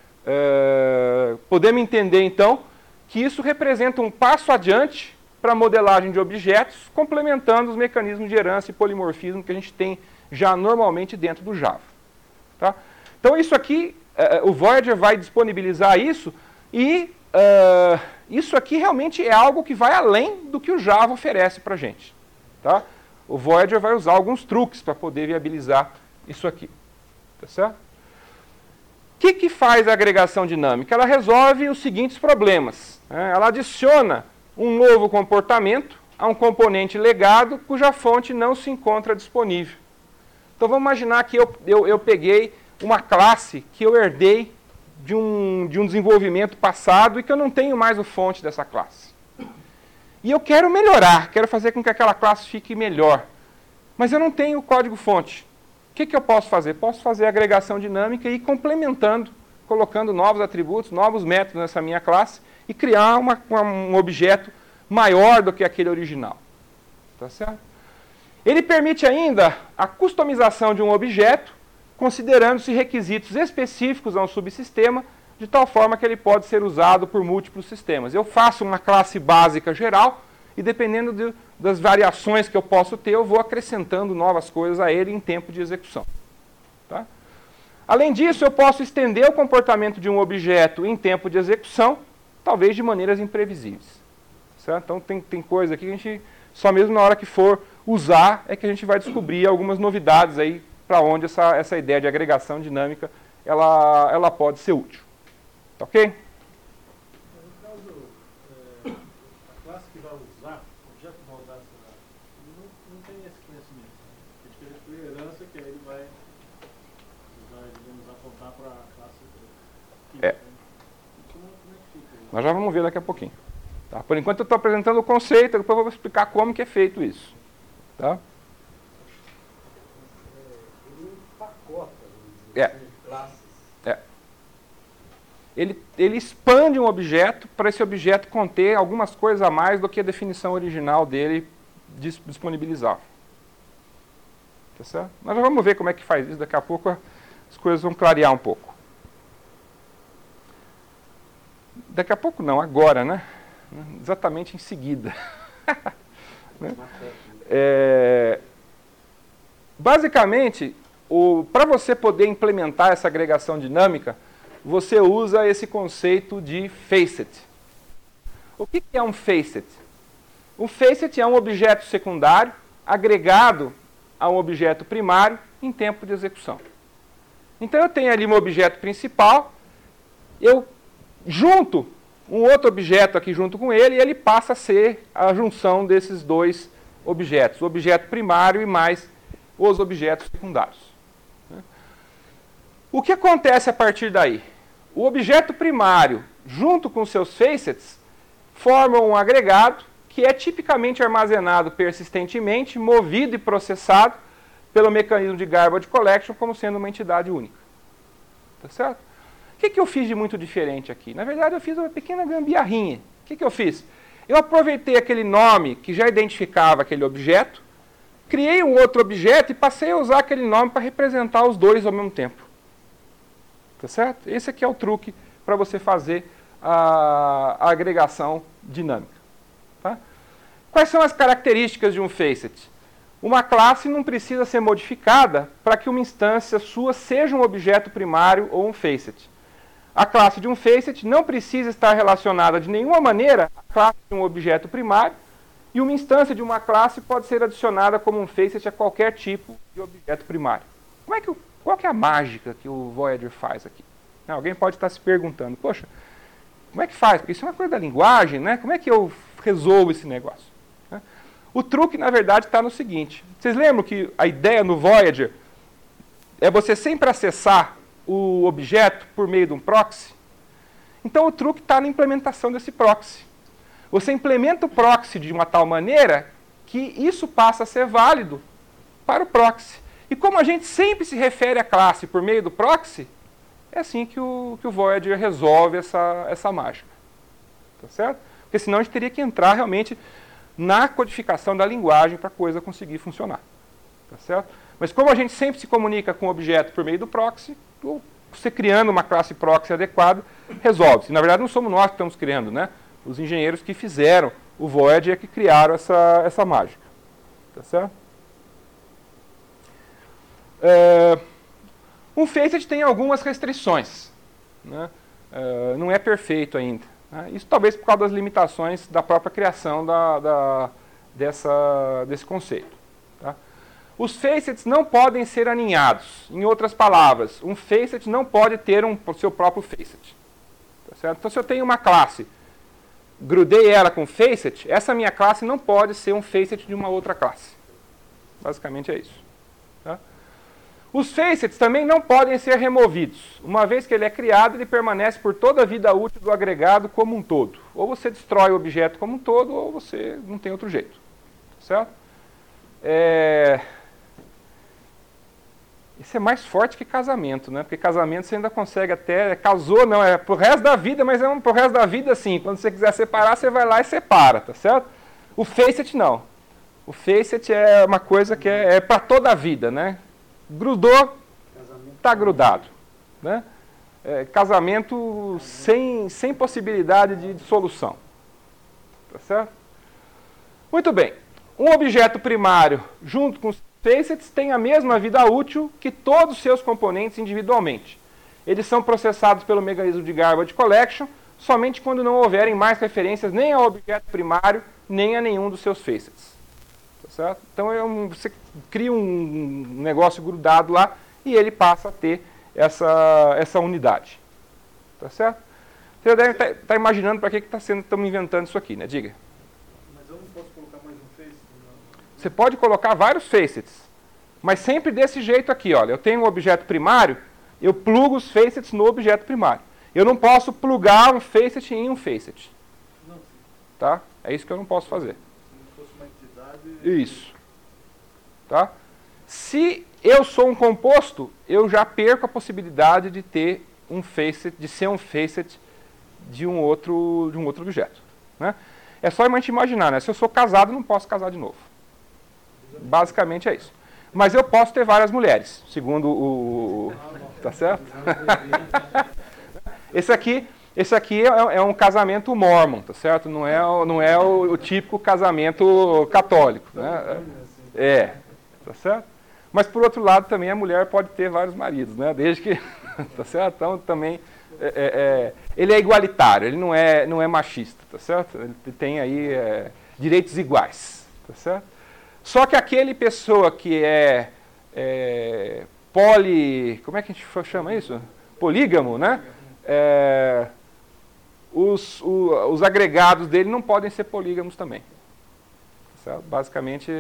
Podemos entender, então, que isso representa um passo adiante para a modelagem de objetos, complementando os mecanismos de herança e polimorfismo que a gente tem já normalmente dentro do Java. Tá? Então, isso aqui, o Voyager vai disponibilizar isso e isso aqui realmente é algo que vai além do que o Java oferece para a gente. Tá? O Voyager vai usar alguns truques para poder viabilizar isso aqui. Tá certo? O que faz a agregação dinâmica? Ela resolve os seguintes problemas. Né? Ela adiciona um novo comportamento a um componente legado cuja fonte não se encontra disponível. Então vamos imaginar que eu peguei uma classe que eu herdei de um desenvolvimento passado e que eu não tenho mais o fonte dessa classe. E eu quero melhorar, quero fazer com que aquela classe fique melhor. Mas eu não tenho o código-fonte. O que eu posso fazer? Posso fazer agregação dinâmica e ir complementando, colocando novos atributos, novos métodos nessa minha classe e criar um objeto maior do que aquele original. Tá certo? Ele permite ainda a customização de um objeto, considerando-se requisitos específicos a um subsistema, de tal forma que ele pode ser usado por múltiplos sistemas. Eu faço uma classe básica geral e, dependendo das variações que eu posso ter, eu vou acrescentando novas coisas a ele em tempo de execução. Tá? Além disso, eu posso estender o comportamento de um objeto em tempo de execução, talvez de maneiras imprevisíveis. Certo? Então tem coisa aqui que a gente, só mesmo na hora que for usar, é que a gente vai descobrir algumas novidades aí para onde essa ideia de agregação dinâmica ela pode ser útil. Tá ok? No caso, a classe que vai usar, o objeto que vai usar essa, não tem esse conhecimento. É diferente da herança, que aí ele vai digamos, apontar para a classe. Como é que fica isso? Nós já vamos ver daqui a pouquinho. Tá? Por enquanto eu estou apresentando o conceito, depois eu vou explicar como que é feito isso. Tá? Ele empacota classes. Ele expande um objeto para esse objeto conter algumas coisas a mais do que a definição original dele disponibilizava. Tá certo? Nós já vamos ver como é que faz isso, daqui a pouco as coisas vão clarear um pouco. Daqui a pouco não, agora, né? Exatamente em seguida. Né? Basicamente, para você poder implementar essa agregação dinâmica, você usa esse conceito de facet. O que é um facet? Um facet é um objeto secundário agregado a um objeto primário em tempo de execução. Então eu tenho ali um objeto principal, eu junto um outro objeto aqui junto com ele, e ele passa a ser a junção desses dois objetos, o objeto primário e mais os objetos secundários. O que acontece a partir daí? O objeto primário, junto com seus facets, formam um agregado que é tipicamente armazenado persistentemente, movido e processado pelo mecanismo de garbage collection como sendo uma entidade única. Tá certo? O que eu fiz de muito diferente aqui? Na verdade, eu fiz uma pequena gambiarrinha. O que eu fiz? Eu aproveitei aquele nome que já identificava aquele objeto, criei um outro objeto e passei a usar aquele nome para representar os dois ao mesmo tempo. Tá certo? Esse aqui é o truque para você fazer a agregação dinâmica. Tá? Quais são as características de um facet? Uma classe não precisa ser modificada para que uma instância sua seja um objeto primário ou um facet. A classe de um facet não precisa estar relacionada de nenhuma maneira à classe de um objeto primário, e uma instância de uma classe pode ser adicionada como um facet a qualquer tipo de objeto primário. Qual que é a mágica que o Voyager faz aqui? Alguém pode estar se perguntando, poxa, como é que faz? Porque isso é uma coisa da linguagem, né? Como é que eu resolvo esse negócio? O truque, na verdade, está no seguinte. Vocês lembram que a ideia no Voyager é você sempre acessar o objeto por meio de um proxy? Então o truque está na implementação desse proxy. Você implementa o proxy de uma tal maneira que isso passa a ser válido para o proxy. E como a gente sempre se refere à classe por meio do proxy, é assim que o Voyager resolve essa mágica. Tá certo? Porque senão a gente teria que entrar realmente na codificação da linguagem para a coisa conseguir funcionar. Tá certo? Mas como a gente sempre se comunica com o objeto por meio do proxy, você criando uma classe proxy adequada, resolve-se. Na verdade, não somos nós que estamos criando, né? Os engenheiros que fizeram o Voyager é que criaram essa mágica. Tá certo? Um facet tem algumas restrições. Né? Não é perfeito ainda. Né? Isso talvez por causa das limitações da própria criação desse conceito. Tá? Os facets não podem ser aninhados. Em outras palavras, um facet não pode ter seu próprio facet. Tá certo? Então, se eu tenho uma classe, grudei ela com facet, essa minha classe não pode ser um facet de uma outra classe. Basicamente é isso. Tá? Os facets também não podem ser removidos. Uma vez que ele é criado, ele permanece por toda a vida útil do agregado como um todo. Ou você destrói o objeto como um todo, ou você não tem outro jeito. Certo? Isso é mais forte que casamento, né? Porque casamento você ainda consegue até... Casou, não, é pro resto da vida, mas é pro resto da vida sim. Quando você quiser separar, você vai lá e separa, tá certo? O facet não. O facet é uma coisa que é para toda a vida, né? Grudou, está grudado. Né? Casamento sem possibilidade de dissolução. Tá certo? Muito bem. um objeto primário junto com os facets tem a mesma vida útil que todos os seus componentes individualmente. Eles são processados pelo mecanismo de garbage collection somente quando não houverem mais referências nem ao objeto primário, nem a nenhum dos seus facets. Tá certo? Então você cria um negócio grudado lá e ele passa a ter essa unidade. Tá certo? Você deve estar imaginando para que estamos inventando isso aqui, né? Diga. Mas eu não posso colocar mais um face? Você pode colocar vários facets, mas sempre desse jeito aqui. Olha, eu tenho um objeto primário, eu plugo os facets no objeto primário. Eu não posso plugar um facet em um facet. Não. Tá? É isso que eu não posso fazer. Se não fosse uma entidade... Isso. Tá? Se eu sou um composto, eu já perco a possibilidade de ter um facet, de ser um facet de um outro objeto. Né? É só a gente imaginar, né? Se eu sou casado, não posso casar de novo. Basicamente é isso. Mas eu posso ter várias mulheres, segundo o... Tá certo? Esse aqui é um casamento mormon, tá certo? Não é o típico casamento católico. Né? Tá certo? Mas por outro lado também a mulher pode ter vários maridos, né? Desde que... Tá certo? Então também... ele é igualitário, ele não é machista, tá certo? Ele tem aí direitos iguais, tá certo? Só que aquele pessoa que como é que a gente chama isso? Polígamo, né? Os agregados dele não podem ser polígamos também. Tá certo? Basicamente,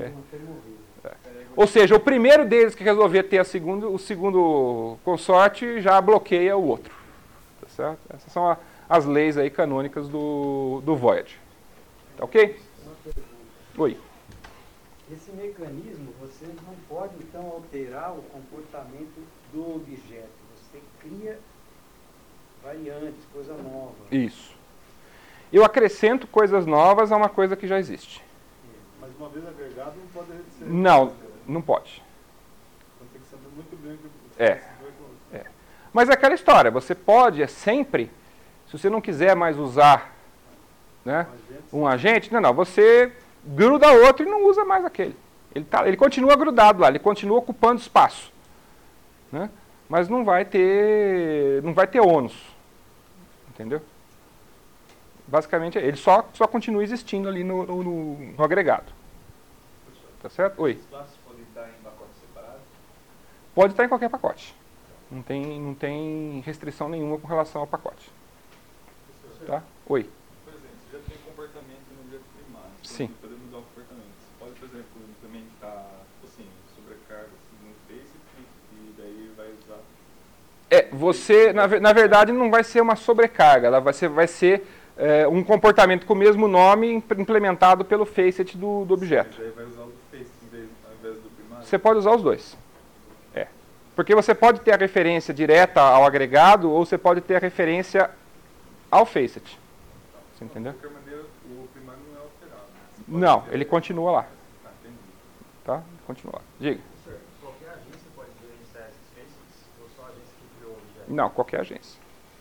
ou seja, o primeiro deles que resolver ter o segundo consorte já bloqueia o outro. Tá certo? Essas são as leis aí canônicas do Voyager. Tá ok? Oi. Esse mecanismo, você não pode, então, alterar o comportamento do objeto. Você cria variantes, coisa nova. Isso. Eu acrescento coisas novas a uma coisa que já existe. Mas uma vez agregado, não pode ser... Não pode. Então tem que saber muito bem o que... Mas é aquela história, você pode sempre, se você não quiser mais usar, né, um agente, você gruda outro e não usa mais aquele. Ele continua grudado lá, ele continua ocupando espaço. Né? Mas não vai ter ônus. Entendeu? Basicamente, ele só continua existindo ali no agregado. Tá certo? Oi. As classes podem estar em pacotes separados? Pode estar em qualquer pacote. Não tem restrição nenhuma com relação ao pacote. Tá? Oi. Por exemplo, você já tem comportamento no objeto primário. Sim. Você pode mudar o comportamento. Você pode, por exemplo, implementar sobrecarga no face e daí vai usar... Você, na verdade, não vai ser uma sobrecarga. Ela vai ser um comportamento com o mesmo nome implementado pelo facet do objeto. Daí vai usar o do face ao invés do primário? Você pode usar os dois. Porque você pode ter a referência direta ao agregado ou você pode ter a referência ao facet. Você entendeu? De qualquer maneira, o primário não é alterado. Não, ele continua lá. Entendi. Tá? Ele continua lá. Diga. Qualquer agência pode gerenciar esses faces ou só a agência que criou o objeto? Não, qualquer agência.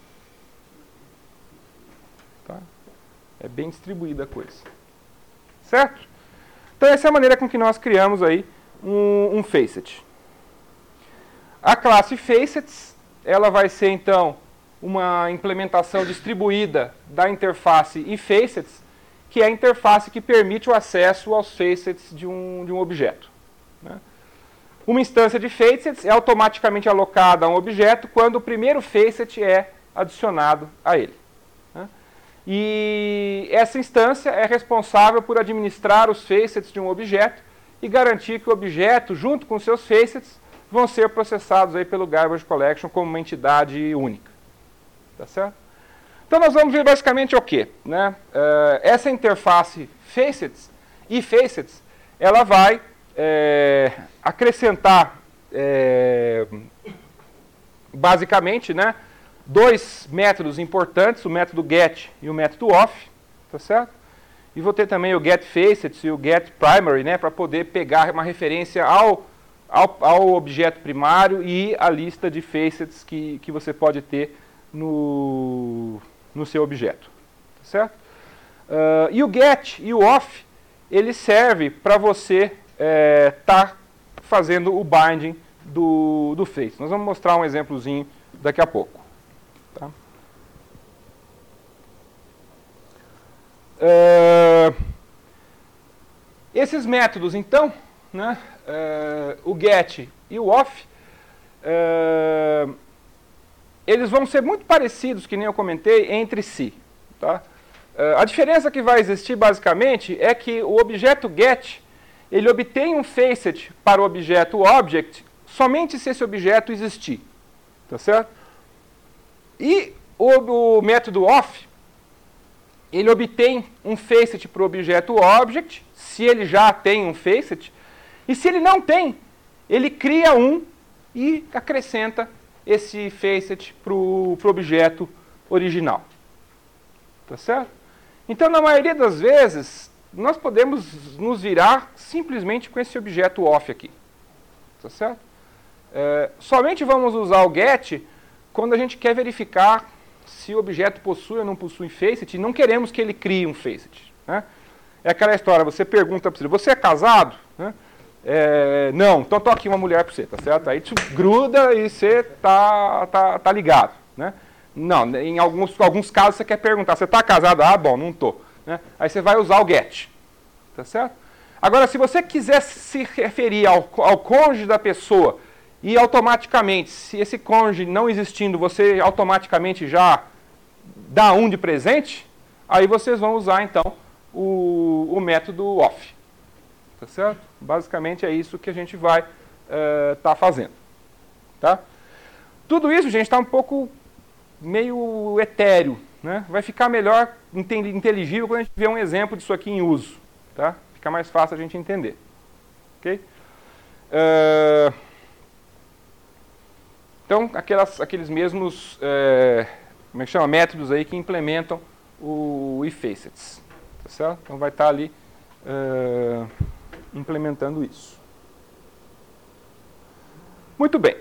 Tá? É bem distribuída a coisa. Certo? Então essa é a maneira com que nós criamos aí um facet. A classe facets, ela vai ser então uma implementação distribuída da interface eFacets, que é a interface que permite o acesso aos facets de um objeto. Né? Uma instância de facets é automaticamente alocada a um objeto quando o primeiro facet é adicionado a ele. Né? E essa instância é responsável por administrar os facets de um objeto e garantir que o objeto, junto com seus facets, vão ser processados aí pelo Garbage Collection como uma entidade única. Tá certo? Então nós vamos ver basicamente o quê? Né? Essa interface facets e facets, ela vai acrescentar basicamente, né, dois métodos importantes, o método get e o método off, tá certo? E vou ter também o get facets e o get primary, né, para poder pegar uma referência ao objeto primário e a lista de facets que você pode ter no seu objeto. Tá certo? E o get e o off, ele serve para você tá fazendo o binding do face. Nós vamos mostrar um exemplozinho daqui a pouco. Tá? Esses métodos, então, né, o get e o off, eles vão ser muito parecidos, que nem eu comentei, entre si. Tá? A diferença que vai existir, basicamente, é que o objeto get, ele obtém um facet para o objeto object somente se esse objeto existir. Tá certo? E o método off, ele obtém um facet para o objeto object, se ele já tem um facet, e se ele não tem, ele cria um e acrescenta esse facet para o objeto original. Tá certo? Então, na maioria das vezes, nós podemos nos virar simplesmente com esse objeto off aqui. Tá certo? Somente vamos usar o get quando a gente quer verificar se o objeto possui ou não possui facet, e não queremos que ele crie um facet. Né? É aquela história, você pergunta para ele, você é casado? Né? Não, então tô aqui uma mulher para você, tá certo? Aí tu gruda e você tá ligado. Né? Não, em alguns casos você quer perguntar, você está casado? Ah, bom, não tô. Né? Aí você vai usar o get. Tá certo? Agora, se você quiser se referir ao cônjuge da pessoa, e automaticamente, se esse cônjuge não existindo, você automaticamente já dá um de presente, aí vocês vão usar, então, o método off. Tá certo? Basicamente é isso que a gente vai tá fazendo. Tá? Tudo isso, gente, está um pouco meio etéreo. Né? Vai ficar melhor inteligível quando a gente vê um exemplo disso aqui em uso. Tá? Fica mais fácil a gente entender. Ok? Então, aqueles mesmos como é que chama? Métodos aí que implementam o ifacets. Tá certo? Então vai estar ali implementando isso. Muito bem.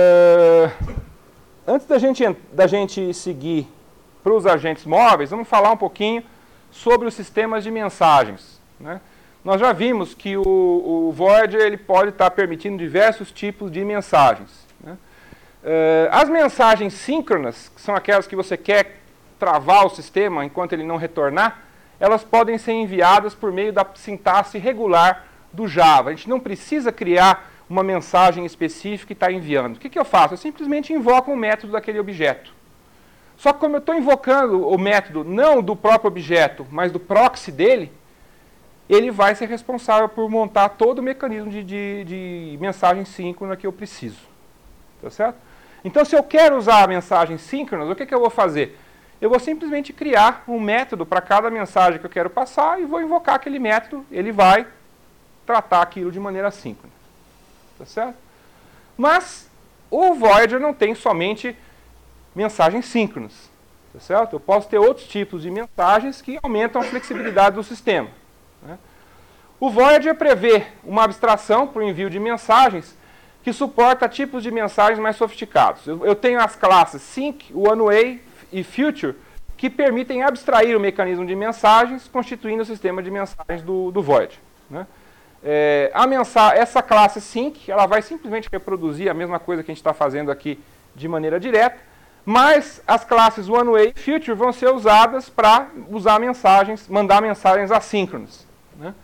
Antes da gente seguir para os agentes móveis, vamos falar um pouquinho sobre os sistemas de mensagens. Né? Nós já vimos que o Voyager ele pode estar permitindo diversos tipos de mensagens. Né? As mensagens síncronas, que são aquelas que você quer travar o sistema enquanto ele não retornar, elas podem ser enviadas por meio da sintaxe regular do Java. A gente não precisa criar uma mensagem específica e está enviando. O que eu faço? Eu simplesmente invoco um método daquele objeto. Só que como eu estou invocando o método não do próprio objeto, mas do proxy dele, ele vai ser responsável por montar todo o mecanismo de mensagem síncrona que eu preciso. Tá certo? Então, se eu quero usar a mensagem síncrona, o que eu vou fazer? Eu vou simplesmente criar um método para cada mensagem que eu quero passar e vou invocar aquele método, ele vai tratar aquilo de maneira síncrona. Tá certo? Mas o Voyager não tem somente mensagens síncronas. Tá certo? Eu posso ter outros tipos de mensagens que aumentam a flexibilidade do sistema. Né? O Voyager prevê uma abstração para o envio de mensagens que suporta tipos de mensagens mais sofisticados. Eu tenho as classes Sync, OneWay e Future, que permitem abstrair o mecanismo de mensagens, constituindo o sistema de mensagens do Voyager. Né? Essa classe Sync, ela vai simplesmente reproduzir a mesma coisa que a gente está fazendo aqui de maneira direta, mas as classes OneWay e Future vão ser usadas para mandar mensagens assíncronas. Né?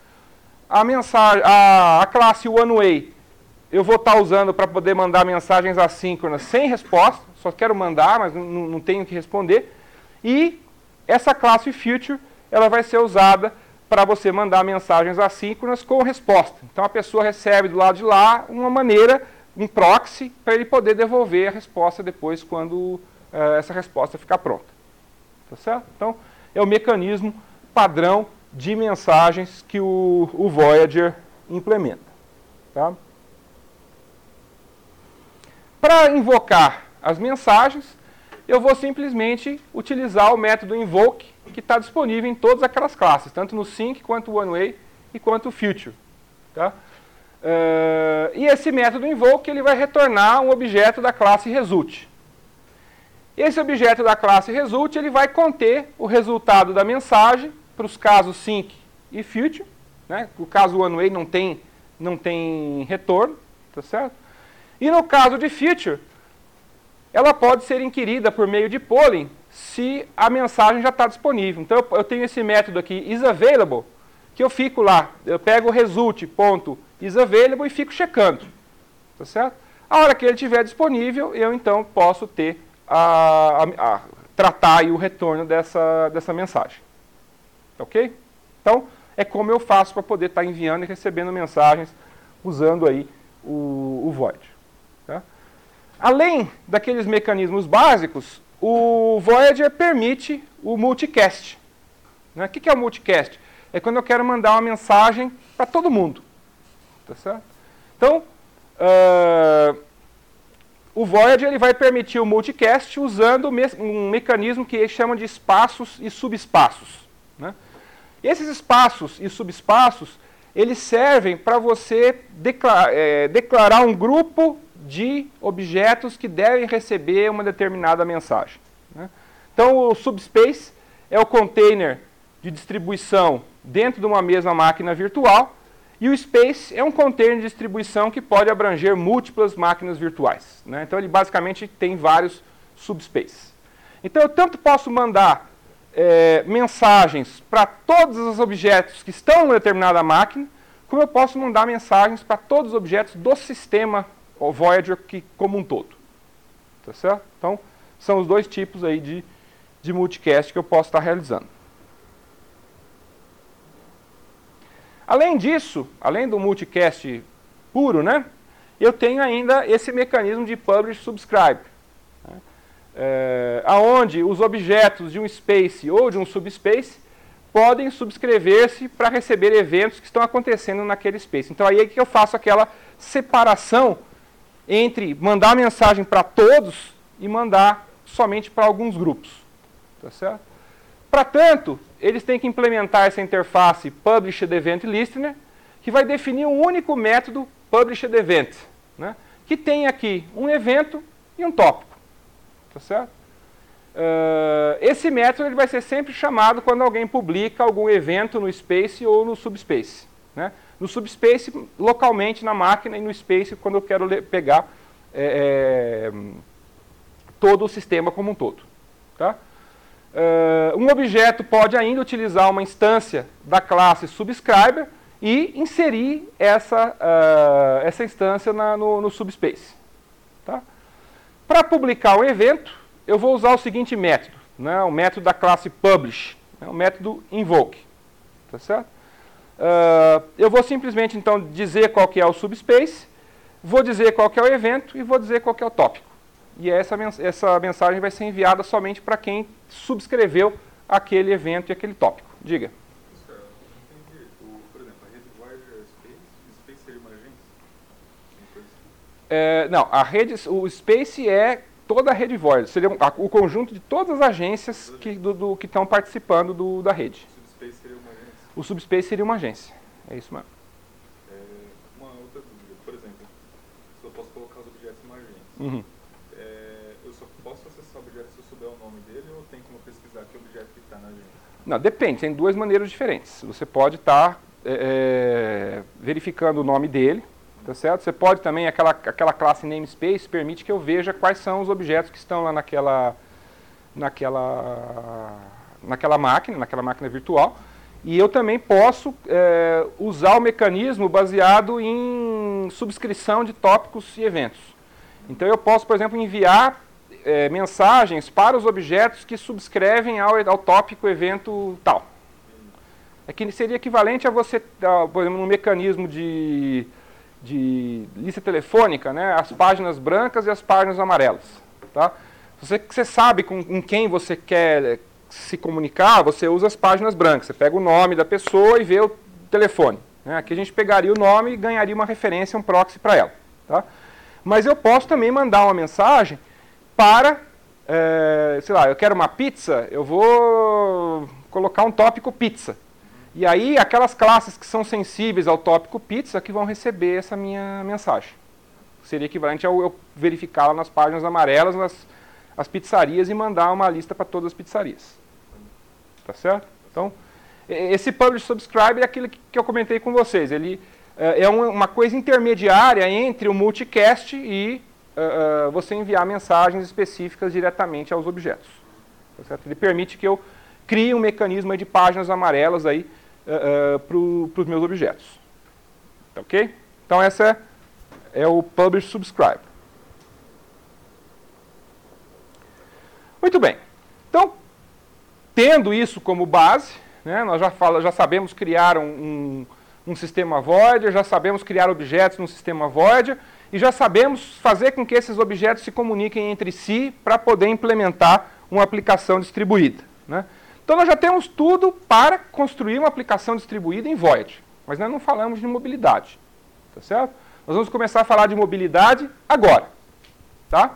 A classe OneWay eu vou estar usando para poder mandar mensagens assíncronas sem resposta, só quero mandar, mas não tenho que responder. E essa classe Future, ela vai ser usada para você mandar mensagens assíncronas com resposta. Então a pessoa recebe do lado de lá um proxy, para ele poder devolver a resposta depois quando essa resposta ficar pronta. Tá certo? Então é o mecanismo padrão de mensagens que o Voyager implementa. Tá? Para invocar as mensagens, eu vou simplesmente utilizar o método invoke, que está disponível em todas aquelas classes, tanto no Sync, quanto o OneWay e quanto o Future. Tá? E esse método invoke ele vai retornar um objeto da classe result. Esse objeto da classe result ele vai conter o resultado da mensagem para os casos Sync e Future, né? No caso one way não tem retorno, tá certo? E no caso de feature, ela pode ser inquirida por meio de polling se a mensagem já está disponível. Então eu tenho esse método aqui, isAvailable, que eu fico lá, eu pego o result.isAvailable e fico checando, tá certo? A hora que ele estiver disponível, eu então posso ter tratar aí o retorno dessa mensagem. Ok? Então, é como eu faço para poder estar enviando e recebendo mensagens usando aí o Void. Tá? Além daqueles mecanismos básicos, o Voyager permite o multicast. Né? O que é o multicast? É quando eu quero mandar uma mensagem para todo mundo. Tá certo? Então, o Voyager ele vai permitir o multicast usando um mecanismo que eles chamam de espaços e subespaços. Né? Esses espaços e subespaços, eles servem para você declarar um grupo de objetos que devem receber uma determinada mensagem. Né? Então, o subspace é o container de distribuição dentro de uma mesma máquina virtual, e o space é um container de distribuição que pode abranger múltiplas máquinas virtuais. Né? Então, ele basicamente tem vários subspaces. Então, eu tanto posso mandar mensagens para todos os objetos que estão em uma determinada máquina, como eu posso mandar mensagens para todos os objetos do sistema Voyager como um todo. Tá certo? Então, são os dois tipos aí de multicast que eu posso estar realizando. Além disso, além do multicast puro, né, eu tenho ainda esse mecanismo de publish subscribe, né, aonde os objetos de um space ou de um subspace podem subscrever-se para receber eventos que estão acontecendo naquele space. Então aí é que eu faço aquela separação entre mandar mensagem para todos e mandar somente para alguns grupos. Tá certo? Para tanto, eles têm que implementar essa interface Published-Event-Listener, que vai definir um único método Published-Event, né, que tem aqui um evento e um tópico. Tá certo? Esse método ele vai ser sempre chamado quando alguém publica algum evento no space ou no subspace. Né? No subspace, localmente na máquina, e no space, quando eu quero pegar todo o sistema como um todo. Tá? Um objeto pode ainda utilizar uma instância da classe subscriber e inserir essa instância no subspace. Tá? Para publicar um evento, eu vou usar o seguinte método, né, o método da classe publish, né, o método invoke. Tá certo? Eu vou simplesmente então dizer qual que é o subspace, vou dizer qual que é o evento e vou dizer qual que é o tópico. E essa mensagem vai ser enviada somente para quem subscreveu aquele evento e aquele tópico. Diga. Professor, eu não entendi. Por exemplo, a rede Voyager Space seria uma agência? Não, o Space é toda a rede Voyager. Seria o conjunto de todas as agências que estão participando da rede. O Subspace seria uma agência? O Subspace seria uma agência. É isso mesmo. Uma outra dúvida. Por exemplo, se eu posso colocar os objetos numa agência. Uhum. Eu só posso acessar o objeto se eu souber o nome dele ou tem como pesquisar que objeto que está na agência? Não, depende. Tem duas maneiras diferentes. Você pode estar verificando o nome dele, tá certo? Você pode também, aquela classe namespace permite que eu veja quais são os objetos que estão lá naquela máquina virtual. E eu também posso usar o mecanismo baseado em subscrição de tópicos e eventos. Então eu posso, por exemplo, enviar mensagens para os objetos que subscrevem ao tópico evento tal. É que seria equivalente a você, por exemplo, um mecanismo de lista telefônica, né, as páginas brancas e as páginas amarelas. Tá? Você sabe com quem você quer se comunicar, você usa as páginas brancas. Você pega o nome da pessoa e vê o telefone. Né? Aqui a gente pegaria o nome e ganharia uma referência, um proxy para ela. Tá? Mas eu posso também mandar uma mensagem para, sei lá, eu quero uma pizza, eu vou colocar um tópico pizza. E aí, aquelas classes que são sensíveis ao tópico pizza que vão receber essa minha mensagem. Seria equivalente a eu verificá-la nas páginas amarelas, nas pizzarias e mandar uma lista para todas as pizzarias. Tá certo? Então, Esse Publish Subscribe é aquilo que eu comentei com vocês. Ele é uma coisa intermediária entre o multicast e você enviar mensagens específicas diretamente aos objetos. Tá certo? Ele permite que eu crie um mecanismo de páginas amarelas aí para os meus objetos. Tá, ok? Então essa é o Publish Subscribe. Muito bem. Então, tendo isso como base, né, nós já sabemos criar um sistema Voyager, já sabemos criar objetos num sistema Voyager e já sabemos fazer com que esses objetos se comuniquem entre si para poder implementar uma aplicação distribuída. Né? Então nós já temos tudo para construir uma aplicação distribuída em Voyager, mas nós não falamos de mobilidade. Tá certo? Nós vamos começar a falar de mobilidade agora. Tá?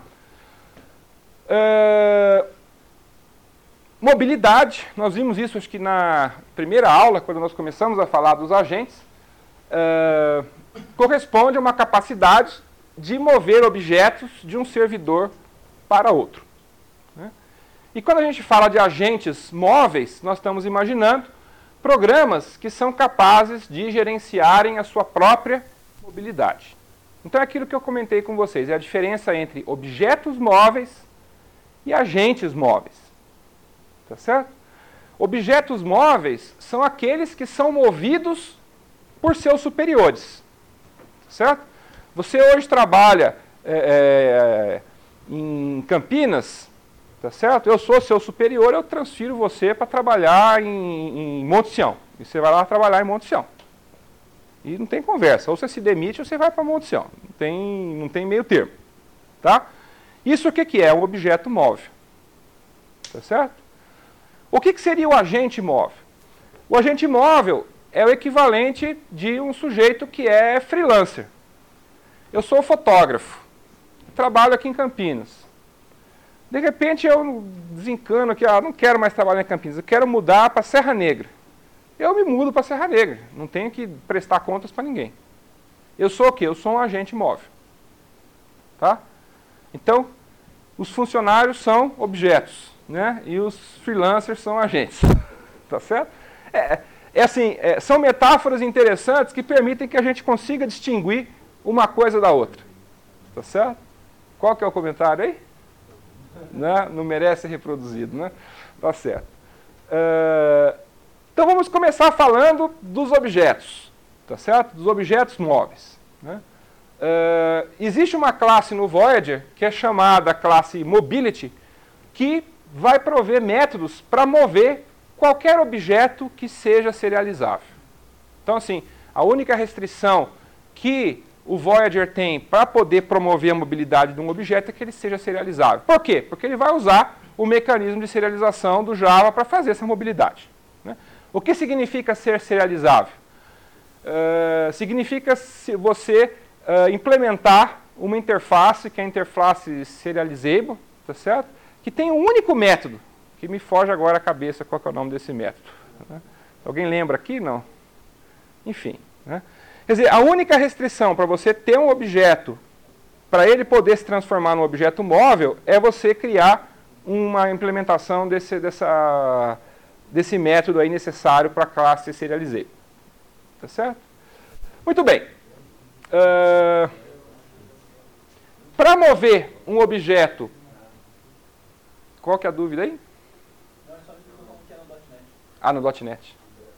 Mobilidade, nós vimos isso acho que na primeira aula, quando nós começamos a falar dos agentes, corresponde a uma capacidade de mover objetos de um servidor para outro. Né? E quando a gente fala de agentes móveis, nós estamos imaginando programas que são capazes de gerenciarem a sua própria mobilidade. Então é aquilo que eu comentei com vocês, é a diferença entre objetos móveis e agentes móveis. Tá certo? Objetos móveis são aqueles que são movidos por seus superiores. Tá certo? Você hoje trabalha em Campinas, tá certo? Eu sou seu superior, eu transfiro você para trabalhar em Monte Sião. E você vai lá trabalhar em Monte Sião. E não tem conversa. Ou você se demite ou você vai para Monte Sião. Não tem meio termo. Tá? Isso o que é? Um objeto móvel. Tá certo? O que seria o agente móvel? O agente móvel é o equivalente de um sujeito que é freelancer. Eu sou fotógrafo, trabalho aqui em Campinas. De repente eu desencano aqui, não quero mais trabalhar em Campinas, eu quero mudar para Serra Negra. Eu me mudo para Serra Negra, não tenho que prestar contas para ninguém. Eu sou o quê? Eu sou um agente móvel. Tá? Então, os funcionários são objetos. Né? E os freelancers são agentes. Tá certo? São metáforas interessantes que permitem que a gente consiga distinguir uma coisa da outra. Tá certo? Qual que é o comentário aí? Né? Não merece ser reproduzido, né? Tá certo. Então vamos começar falando dos objetos. Tá certo? Dos objetos móveis. Né? Existe uma classe no Voyager que é chamada classe Mobility, que vai prover métodos para mover qualquer objeto que seja serializável. Então, assim, a única restrição que o Voyager tem para poder promover a mobilidade de um objeto é que ele seja serializável. Por quê? Porque ele vai usar o mecanismo de serialização do Java para fazer essa mobilidade. Né? O que significa ser serializável? Significa você implementar uma interface, que é a interface serializable, tá certo? Que tem um único método, que me foge agora a cabeça qual que é o nome desse método. Né? Alguém lembra aqui? Não? Enfim. Né? Quer dizer, a única restrição para você ter um objeto, para ele poder se transformar num objeto móvel, é você criar uma implementação desse método aí necessário para a classe serializable. Tá certo? Muito bem. Para mover um objeto, qual que é a dúvida aí? Não, é só como que é no .NET. Ah, no .NET.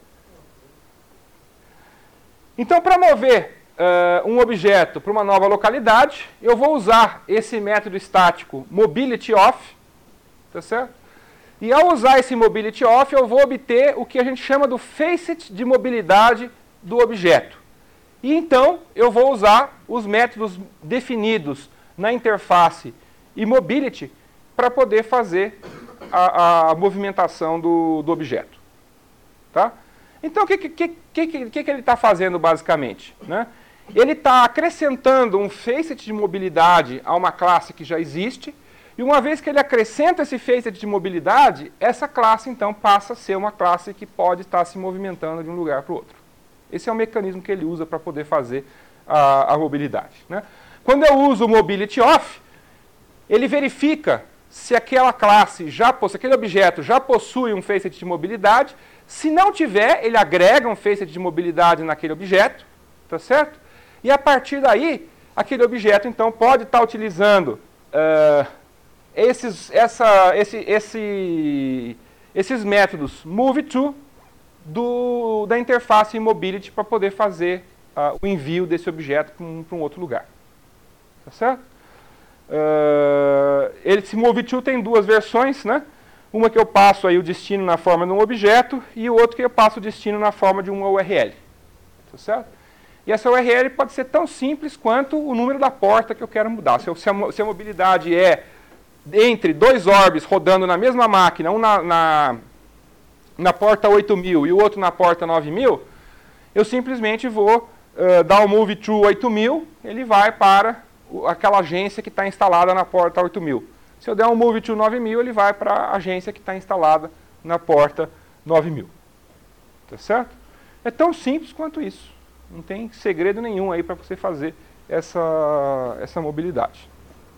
Então, para mover um objeto para uma nova localidade, eu vou usar esse método estático mobilityOf, tá certo? E ao usar esse mobilityOf, eu vou obter o que a gente chama do facet de mobilidade do objeto. E então, eu vou usar os métodos definidos na interface eMobility para poder fazer a movimentação do objeto. Tá? Então, o que ele está fazendo, basicamente? Né? Ele está acrescentando um facet de mobilidade a uma classe que já existe, e uma vez que ele acrescenta esse facet de mobilidade, essa classe, então, passa a ser uma classe que pode estar se movimentando de um lugar para o outro. Esse é o mecanismo que ele usa para poder fazer a mobilidade. Né? Quando eu uso o mobilityOf, ele verifica se aquela classe se aquele objeto já possui um facet de mobilidade. Se não tiver, ele agrega um facet de mobilidade naquele objeto, tá certo? E a partir daí, aquele objeto então pode estar utilizando esses métodos moveTo da interface mobility para poder fazer o envio desse objeto para um outro lugar. Tá certo? Esse moveTo tem duas versões, né? Uma que eu passo aí o destino na forma de um objeto e o outro que eu passo o destino na forma de uma URL. Tá certo? E essa URL pode ser tão simples quanto o número da porta que eu quero mudar. Se a mobilidade é entre dois orbes rodando na mesma máquina, um na porta 8000 e o outro na porta 9000, eu simplesmente vou dar o move to 8000, ele vai para aquela agência que está instalada na porta 8000. Se eu der um move to 9000, ele vai para a agência que está instalada na porta 9000. Tá certo? É tão simples quanto isso. Não tem segredo nenhum aí para você fazer essa mobilidade.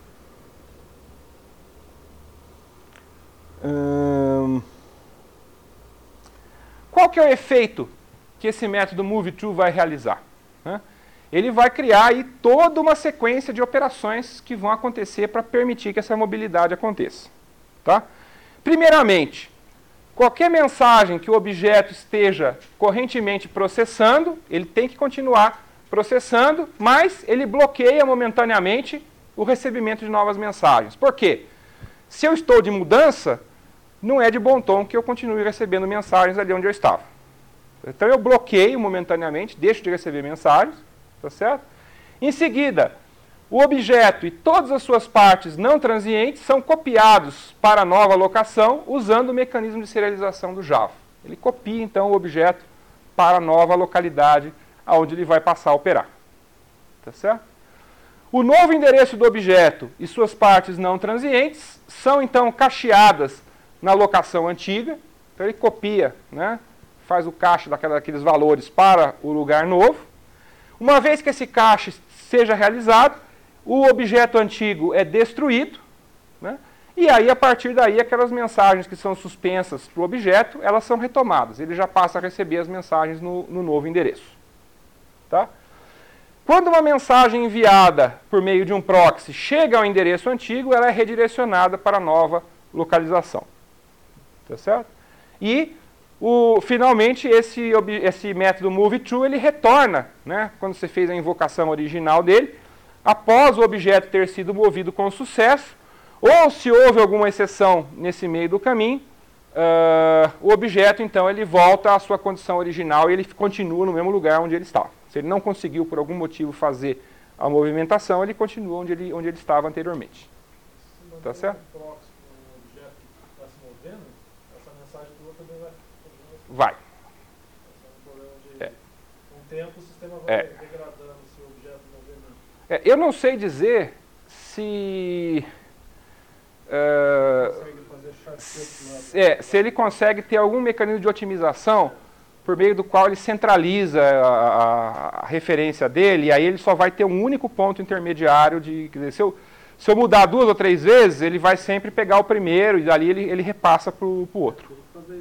Qual que é o efeito que esse método moveTo vai realizar? Ele vai criar aí toda uma sequência de operações que vão acontecer para permitir que essa mobilidade aconteça. Tá? Primeiramente, qualquer mensagem que o objeto esteja correntemente processando, ele tem que continuar processando, mas ele bloqueia momentaneamente o recebimento de novas mensagens. Por quê? Se eu estou de mudança, não é de bom tom que eu continue recebendo mensagens ali onde eu estava. Então eu bloqueio momentaneamente, deixo de receber mensagens, tá certo? Em seguida, o objeto e todas as suas partes não transientes são copiados para a nova locação usando o mecanismo de serialização do Java. Ele copia então o objeto para a nova localidade aonde ele vai passar a operar. Tá certo? O novo endereço do objeto e suas partes não transientes são então cacheadas na locação antiga. Então ele copia, né, faz o cache daqueles valores para o lugar novo. Uma vez que esse cache seja realizado, o objeto antigo é destruído, né, e aí a partir daí aquelas mensagens que são suspensas para o objeto, elas são retomadas. Ele já passa a receber as mensagens no novo endereço. Tá? Quando uma mensagem enviada por meio de um proxy chega ao endereço antigo, ela é redirecionada para a nova localização. Tá certo? E, finalmente, esse método moveTo, ele retorna, né, quando você fez a invocação original dele, após o objeto ter sido movido com sucesso, ou se houve alguma exceção nesse meio do caminho, o objeto, então, ele volta à sua condição original e ele continua no mesmo lugar onde ele estava. Se ele não conseguiu, por algum motivo, fazer a movimentação, ele continua onde ele estava anteriormente. Tá certo? Se um proxy com um objeto que está se movendo, essa mensagem tua também vai... Vai. Esse é um problema de... Com o tempo, o sistema vai degradando esse objeto movendo. Eu não sei dizer se... se ele consegue ter algum mecanismo de otimização por meio do qual ele centraliza a referência dele, e aí ele só vai ter um único ponto intermediário de... Quer dizer, se eu mudar 2 ou 3 vezes, ele vai sempre pegar o primeiro e dali ele repassa para o outro.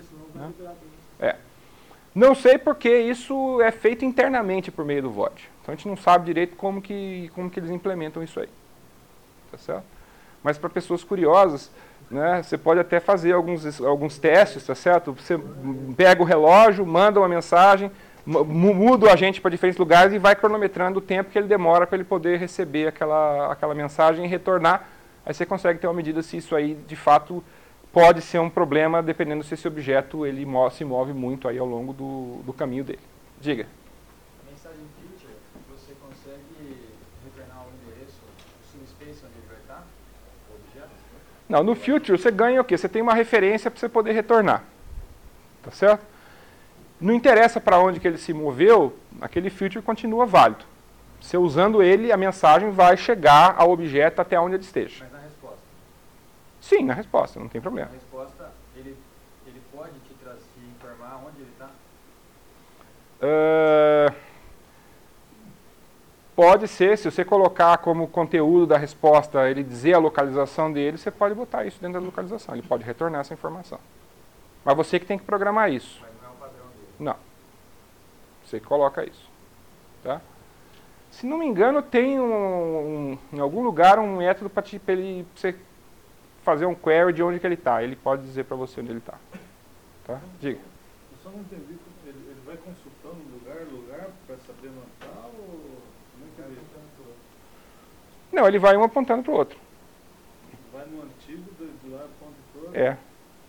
Não sei porque isso é feito internamente por meio do Void. Então a gente não sabe direito como que eles implementam isso aí. Tá certo? Mas para pessoas curiosas, né, você pode até fazer alguns testes, tá certo? Você pega o relógio, manda uma mensagem, muda o agente para diferentes lugares e vai cronometrando o tempo que ele demora para ele poder receber aquela mensagem e retornar. Aí você consegue ter uma medida se isso aí, de fato, pode ser um problema, dependendo se esse objeto ele se move muito aí ao longo do caminho dele. Diga. Mensagem future, você consegue retornar o endereço, o subspace onde ele vai estar? O objeto? Não, no future você ganha o quê? Você tem uma referência para você poder retornar. Tá certo? Não interessa para onde que ele se moveu, aquele future continua válido. Você usando ele, a mensagem vai chegar ao objeto até onde ele esteja. Mas na resposta? Sim, na resposta, não tem problema. Na resposta, ele pode te informar onde ele está? pode ser, se você colocar como conteúdo da resposta, ele dizer a localização dele, você pode botar isso dentro da localização. Ele pode retornar essa informação. Mas você que tem que programar isso. Mas não é o padrão dele. Não. Você coloca isso. Tá? Se não me engano, tem em algum lugar um método para você fazer um query de onde que ele está. Ele pode dizer para você onde ele está. Tá? Diga. Eu só não entendi, ele vai consultando lugar para saber onde está, ou como é que ele Não, ele vai um apontando para o outro. vai no antigo, do lado aponta todo? É.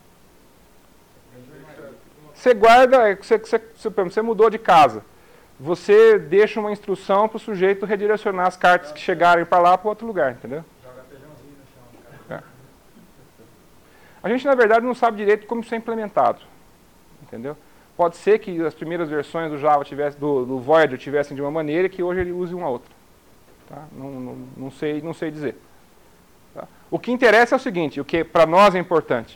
Você guarda, você mudou de casa. Você deixa uma instrução para o sujeito redirecionar as cartas que chegarem para lá para outro lugar, entendeu? Joga feijãozinho no chão, cara. A gente, na verdade, não sabe direito como isso é implementado, entendeu? Pode ser que as primeiras versões do Java do Voyager tivessem de uma maneira e que hoje ele use uma outra. Tá? Não sei dizer. Tá? O que interessa é o seguinte, o que para nós é importante.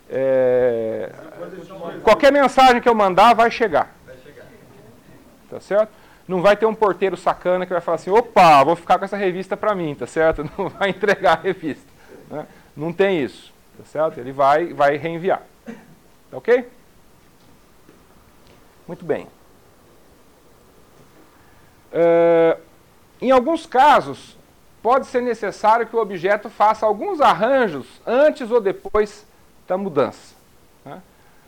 Qualquer mensagem que eu mandar vai chegar. Tá certo? Não vai ter um porteiro sacana que vai falar assim, opa, vou ficar com essa revista para mim, tá certo? Não vai entregar a revista. Né? Não tem isso, tá certo? Ele vai reenviar. Tá ok? Muito bem. Em alguns casos, pode ser necessário que o objeto faça alguns arranjos antes ou depois da mudança. Né?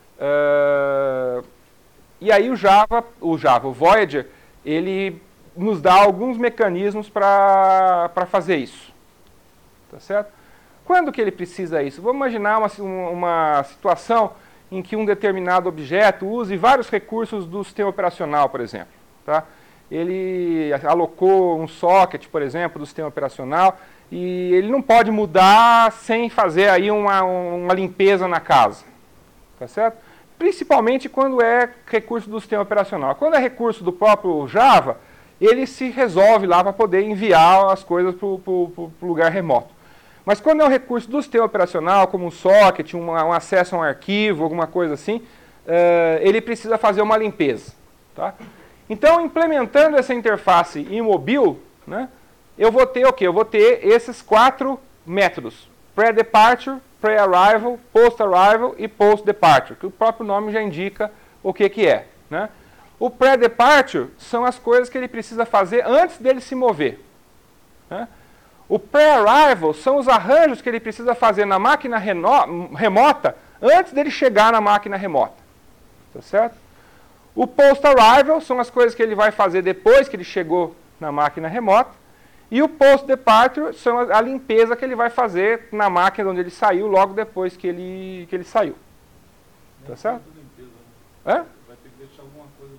E aí o Voyager, ele nos dá alguns mecanismos para fazer isso. Tá certo? Quando que ele precisa isso? Vamos imaginar uma situação em que um determinado objeto use vários recursos do sistema operacional, por exemplo. Tá? Ele alocou um socket, por exemplo, do sistema operacional e ele não pode mudar sem fazer aí uma limpeza na casa. Tá certo? Principalmente quando é recurso do sistema operacional. Quando é recurso do próprio Java, ele se resolve lá para poder enviar as coisas para o lugar remoto. Mas quando é um recurso do sistema operacional, como um socket, um acesso a um arquivo, alguma coisa assim, ele precisa fazer uma limpeza. Tá? Então, implementando essa interface immobile, né, eu vou ter o quê? Eu vou ter esses 4 métodos. Pre-departure, pre-arrival, post-arrival e post-departure, que o próprio nome já indica o que é. Né? O pre-departure são as coisas que ele precisa fazer antes dele se mover. Né? O pre-arrival são os arranjos que ele precisa fazer na máquina remota antes dele chegar na máquina remota. Tá certo? O post-arrival são as coisas que ele vai fazer depois que ele chegou na máquina remota. E o post-departure são a limpeza que ele vai fazer na máquina onde ele saiu logo depois que ele saiu. Tá certo? Vai ter que deixar alguma coisa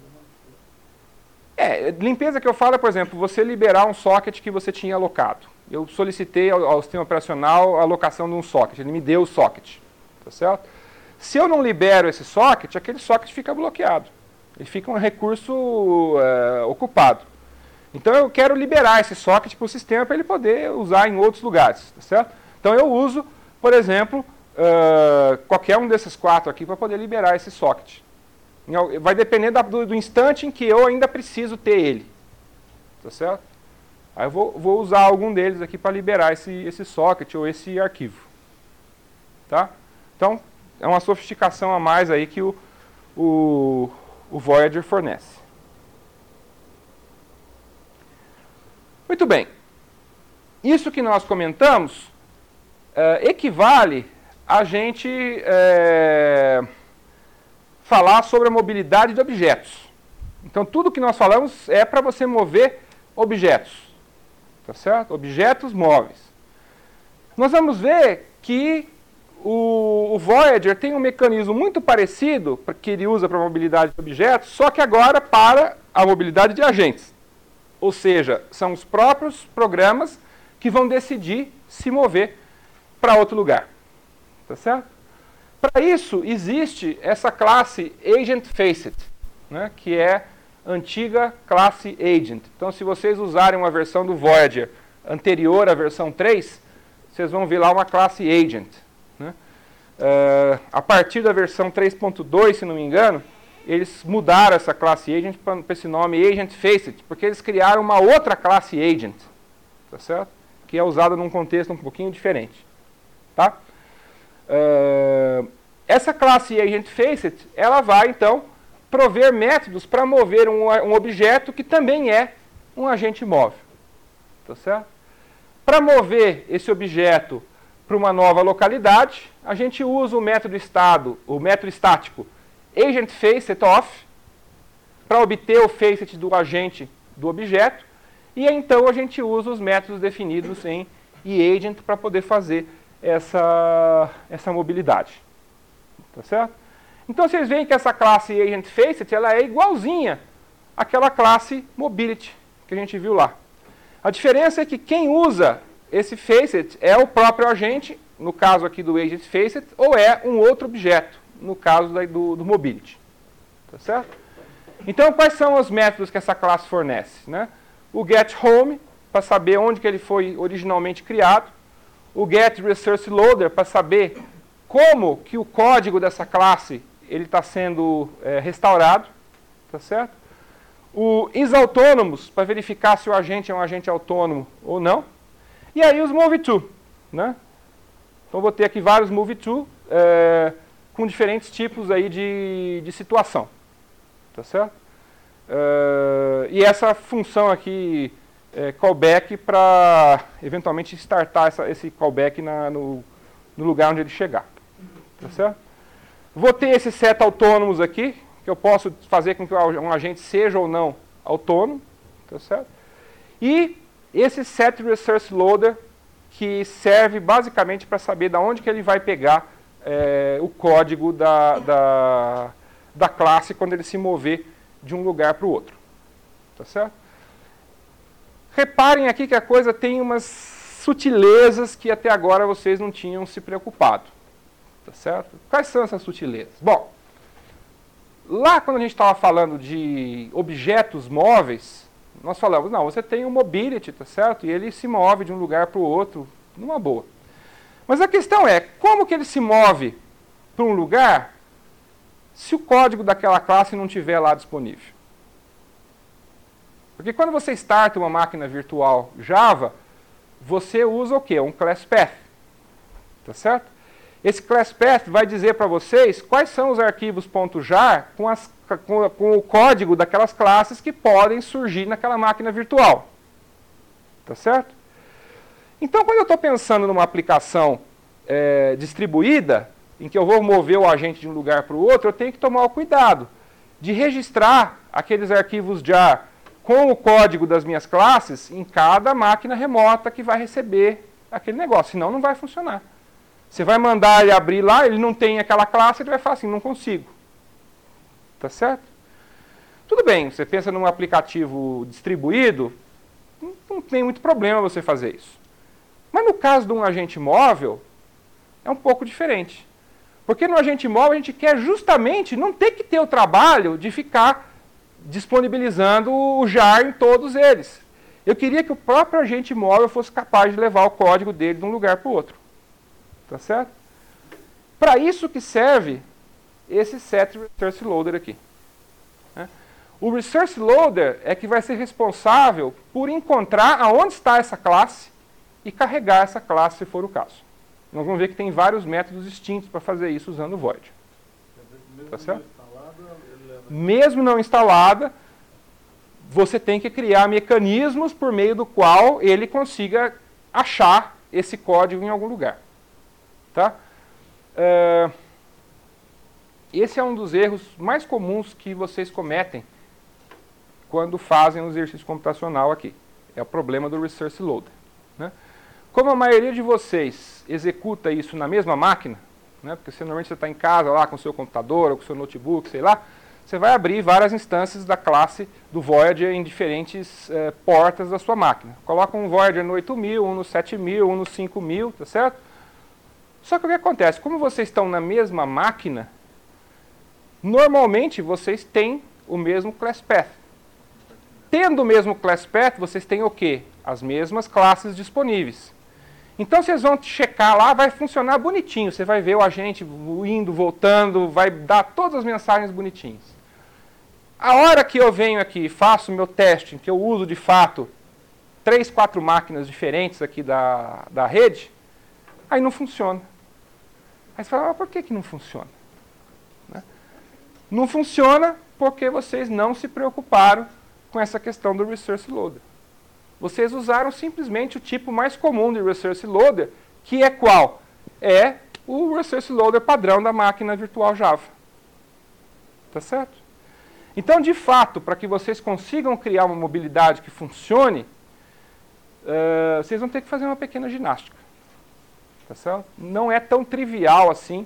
para saber. Limpeza que eu falo é, por exemplo, você liberar um socket que você tinha alocado. Eu solicitei ao sistema operacional a alocação de um socket, ele me deu o socket. Tá certo? Se eu não libero esse socket, aquele socket fica bloqueado. Ele fica um recurso ocupado. Então eu quero liberar esse socket para o sistema para ele poder usar em outros lugares, tá certo? Então eu uso, por exemplo, qualquer um desses 4 aqui para poder liberar esse socket. Vai depender do instante em que eu ainda preciso ter ele, tá certo? Aí eu vou usar algum deles aqui para liberar esse socket ou esse arquivo, tá? Então é uma sofisticação a mais aí que o Voyager fornece. Muito bem, isso que nós comentamos equivale a gente falar sobre a mobilidade de objetos. Então tudo que nós falamos é para você mover objetos, tá certo? Objetos móveis. Nós vamos ver que o Voyager tem um mecanismo muito parecido que ele usa para a mobilidade de objetos, só que agora para a mobilidade de agentes. Ou seja, são os próprios programas que vão decidir se mover para outro lugar. Tá certo? Para isso, existe essa classe AgentFacet, né, que é a antiga classe Agent. Então, se vocês usarem uma versão do Voyager anterior à versão 3, vocês vão ver lá uma classe Agent. Né? A partir da versão 3.2, se não me engano, eles mudaram essa classe agent para esse nome agent facet, porque eles criaram uma outra classe agent, tá certo? Que é usada num contexto um pouquinho diferente, tá? Essa classe agent facet, ela vai então prover métodos para mover um objeto que também é um agente móvel, tá certo? Para mover esse objeto para uma nova localidade, a gente usa o método estático agentFacetOf para obter o facet do agente do objeto, e então a gente usa os métodos definidos em eAgent para poder fazer essa mobilidade. Tá certo? Então vocês veem que essa classe agentFacet ela é igualzinha àquela classe mobility que a gente viu lá. A diferença é que quem usa esse facet é o próprio agente, no caso aqui do agentFacet, ou é um outro objeto, no caso do mobility. Tá certo? Então, quais são os métodos que essa classe fornece, né? O getHome, para saber onde que ele foi originalmente criado. O getResourceLoader, para saber como que o código dessa classe ele está sendo restaurado. Tá certo? O isAutonomous, para verificar se o agente é um agente autônomo ou não. E aí os moveTo, né? Então, vou ter aqui vários moveTo com diferentes tipos aí de situação. Tá certo? E essa função aqui, callback, para eventualmente startar esse callback no lugar onde ele chegar. Tá certo? Vou ter esse set autônomos aqui, que eu posso fazer com que um agente seja ou não autônomo. Tá certo? E esse set resource loader, que serve basicamente para saber de onde que ele vai pegar o código da classe quando ele se mover de um lugar para o outro. Tá certo? Reparem aqui que a coisa tem umas sutilezas que até agora vocês não tinham se preocupado. Tá certo? Quais são essas sutilezas? Bom, lá quando a gente estava falando de objetos móveis, nós falamos, não, você tem um mobility, tá certo? E ele se move de um lugar para o outro numa boa. Mas a questão é, como que ele se move para um lugar se o código daquela classe não estiver lá disponível? Porque quando você starta uma máquina virtual Java, você usa o quê? Um class path. Tá certo? Esse class path vai dizer para vocês quais são os arquivos .jar com o código daquelas classes que podem surgir naquela máquina virtual. Tá certo? Então, quando eu estou pensando numa aplicação distribuída, em que eu vou mover o agente de um lugar para o outro, eu tenho que tomar o cuidado de registrar aqueles arquivos jar com o código das minhas classes em cada máquina remota que vai receber aquele negócio, senão não vai funcionar. Você vai mandar ele abrir lá, ele não tem aquela classe, ele vai falar assim, não consigo. Tá certo? Tudo bem, você pensa num aplicativo distribuído, não tem muito problema você fazer isso. Mas no caso de um agente móvel, é um pouco diferente. Porque no agente móvel a gente quer justamente não ter que ter o trabalho de ficar disponibilizando o jar em todos eles. Eu queria que o próprio agente móvel fosse capaz de levar o código dele de um lugar para o outro. Tá certo? Para isso que serve esse set resource loader aqui. O resource loader é que vai ser responsável por encontrar aonde está essa classe e carregar essa classe, se for o caso. Nós vamos ver que tem vários métodos distintos para fazer isso usando o Void. Tá certo? Mesmo não instalada, você tem que criar mecanismos por meio do qual ele consiga achar esse código em algum lugar. Tá? Esse é um dos erros mais comuns que vocês cometem quando fazem o exercício computacional aqui. É o problema do resource loader. Né? Como a maioria de vocês executa isso na mesma máquina, né, porque normalmente você está em casa lá com o seu computador ou com o seu notebook, sei lá, você vai abrir várias instâncias da classe do Voyager em diferentes portas da sua máquina. Coloca um Voyager no 8000, um no 7000, um no 5000, tá certo? Só que o que acontece? Como vocês estão na mesma máquina, normalmente vocês têm o mesmo class path. Tendo o mesmo class path, vocês têm o quê? As mesmas classes disponíveis. Então vocês vão checar lá, vai funcionar bonitinho. Você vai ver o agente indo, voltando, vai dar todas as mensagens bonitinhas. A hora que eu venho aqui e faço o meu teste, que eu uso de fato 3, 4 máquinas diferentes aqui da rede, aí não funciona. Aí você fala, por que não funciona? Né? Não funciona porque vocês não se preocuparam com essa questão do Resource Loader. Vocês usaram simplesmente o tipo mais comum de Resource Loader, que é qual? É o Resource Loader padrão da máquina virtual Java. Tá certo? Então, de fato, para que vocês consigam criar uma mobilidade que funcione, vocês vão ter que fazer uma pequena ginástica. Tá certo? Não é tão trivial assim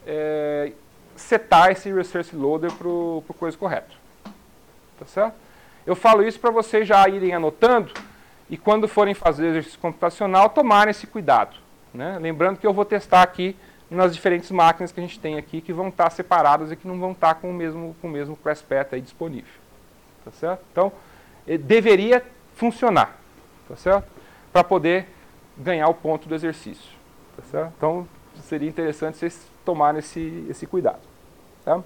setar esse Resource Loader para o coisa correto. Tá certo? Eu falo isso para vocês já irem anotando e quando forem fazer exercício computacional, tomarem esse cuidado. Né? Lembrando que eu vou testar aqui nas diferentes máquinas que a gente tem aqui, que vão estar separadas e que não vão estar com o mesmo class path aí disponível. Tá certo? Então, deveria funcionar. Tá certo? Para poder ganhar o ponto do exercício. Tá certo? Então, seria interessante vocês tomarem esse cuidado. Tá?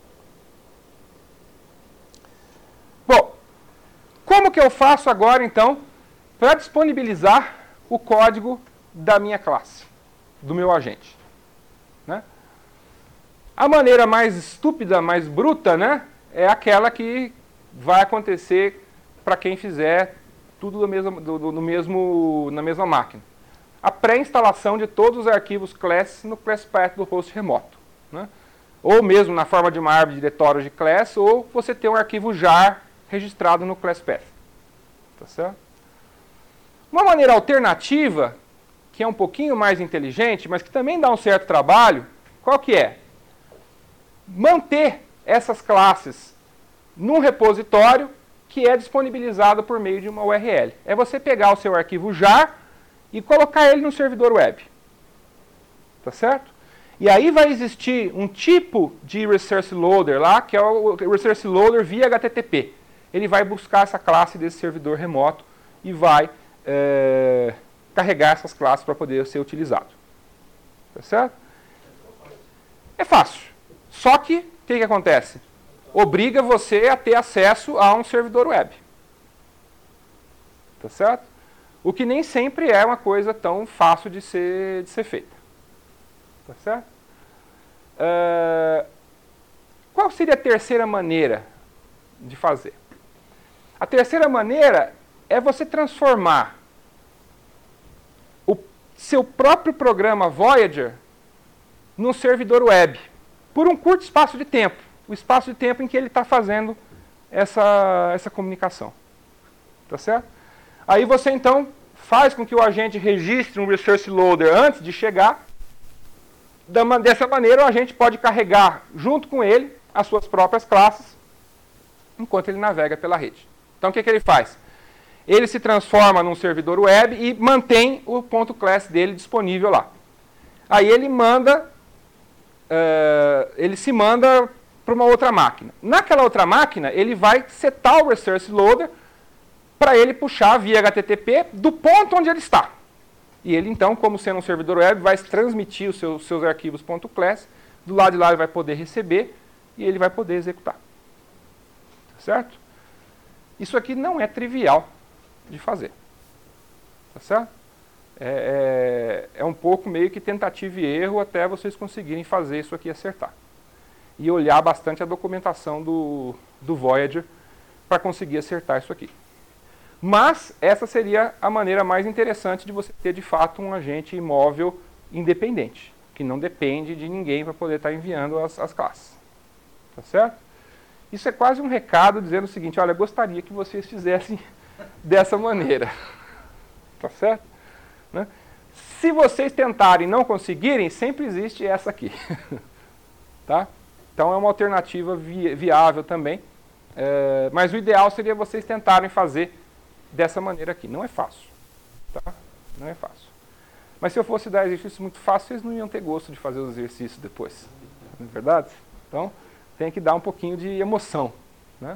Bom, como que eu faço agora, então, para disponibilizar o código da minha classe, do meu agente? Né? A maneira mais estúpida, mais bruta, né, é aquela que vai acontecer para quem fizer tudo na mesma máquina. A pré-instalação de todos os arquivos class no class path do host remoto. Né? Ou mesmo na forma de uma árvore de diretórios de class, ou você ter um arquivo jar registrado no class path. Tá certo? Uma maneira alternativa, que é um pouquinho mais inteligente, mas que também dá um certo trabalho, qual que é? Manter essas classes num repositório que é disponibilizado por meio de uma URL. É você pegar o seu arquivo jar e colocar ele no servidor web. Tá certo? E aí vai existir um tipo de Resource Loader lá, que é o Resource Loader via HTTP. Ele vai buscar essa classe desse servidor remoto e vai carregar essas classes para poder ser utilizado. Tá certo? É fácil. Só que, o que acontece? Obriga você a ter acesso a um servidor web. Tá certo? O que nem sempre é uma coisa tão fácil de ser feita. Tá certo? Qual seria a terceira maneira de fazer? A terceira maneira é você transformar o seu próprio programa Voyager num servidor web, por um curto espaço de tempo, o espaço de tempo em que ele está fazendo essa comunicação. Tá certo? Aí você então faz com que o agente registre um Resource Loader antes de chegar. Dessa maneira o agente pode carregar junto com ele as suas próprias classes enquanto ele navega pela rede. Então o que ele faz? Ele se transforma num servidor web e mantém o .class dele disponível lá. Aí ele se manda para uma outra máquina. Naquela outra máquina, ele vai setar o Resource Loader para ele puxar via HTTP do ponto onde ele está. E ele, então, como sendo um servidor web, vai transmitir os seus arquivos .class. Do lado de lá ele vai poder receber e ele vai poder executar. Tá certo? Isso aqui não é trivial de fazer. Tá certo? É um pouco meio que tentativa e erro até vocês conseguirem fazer isso aqui acertar. E olhar bastante a documentação do Voyager para conseguir acertar isso aqui. Mas essa seria a maneira mais interessante de você ter de fato um agente imóvel independente, que não depende de ninguém para poder estar enviando as classes. Tá certo? Isso é quase um recado dizendo o seguinte, olha, eu gostaria que vocês fizessem dessa maneira. Tá certo? Né? Se vocês tentarem e não conseguirem, sempre existe essa aqui. Tá? Então é uma alternativa viável também. Mas o ideal seria vocês tentarem fazer dessa maneira aqui. Não é fácil. Tá? Não é fácil. Mas se eu fosse dar exercícios muito fáceis, vocês não iam ter gosto de fazer os exercícios depois. Não é verdade? Então, tem que dar um pouquinho de emoção. Né?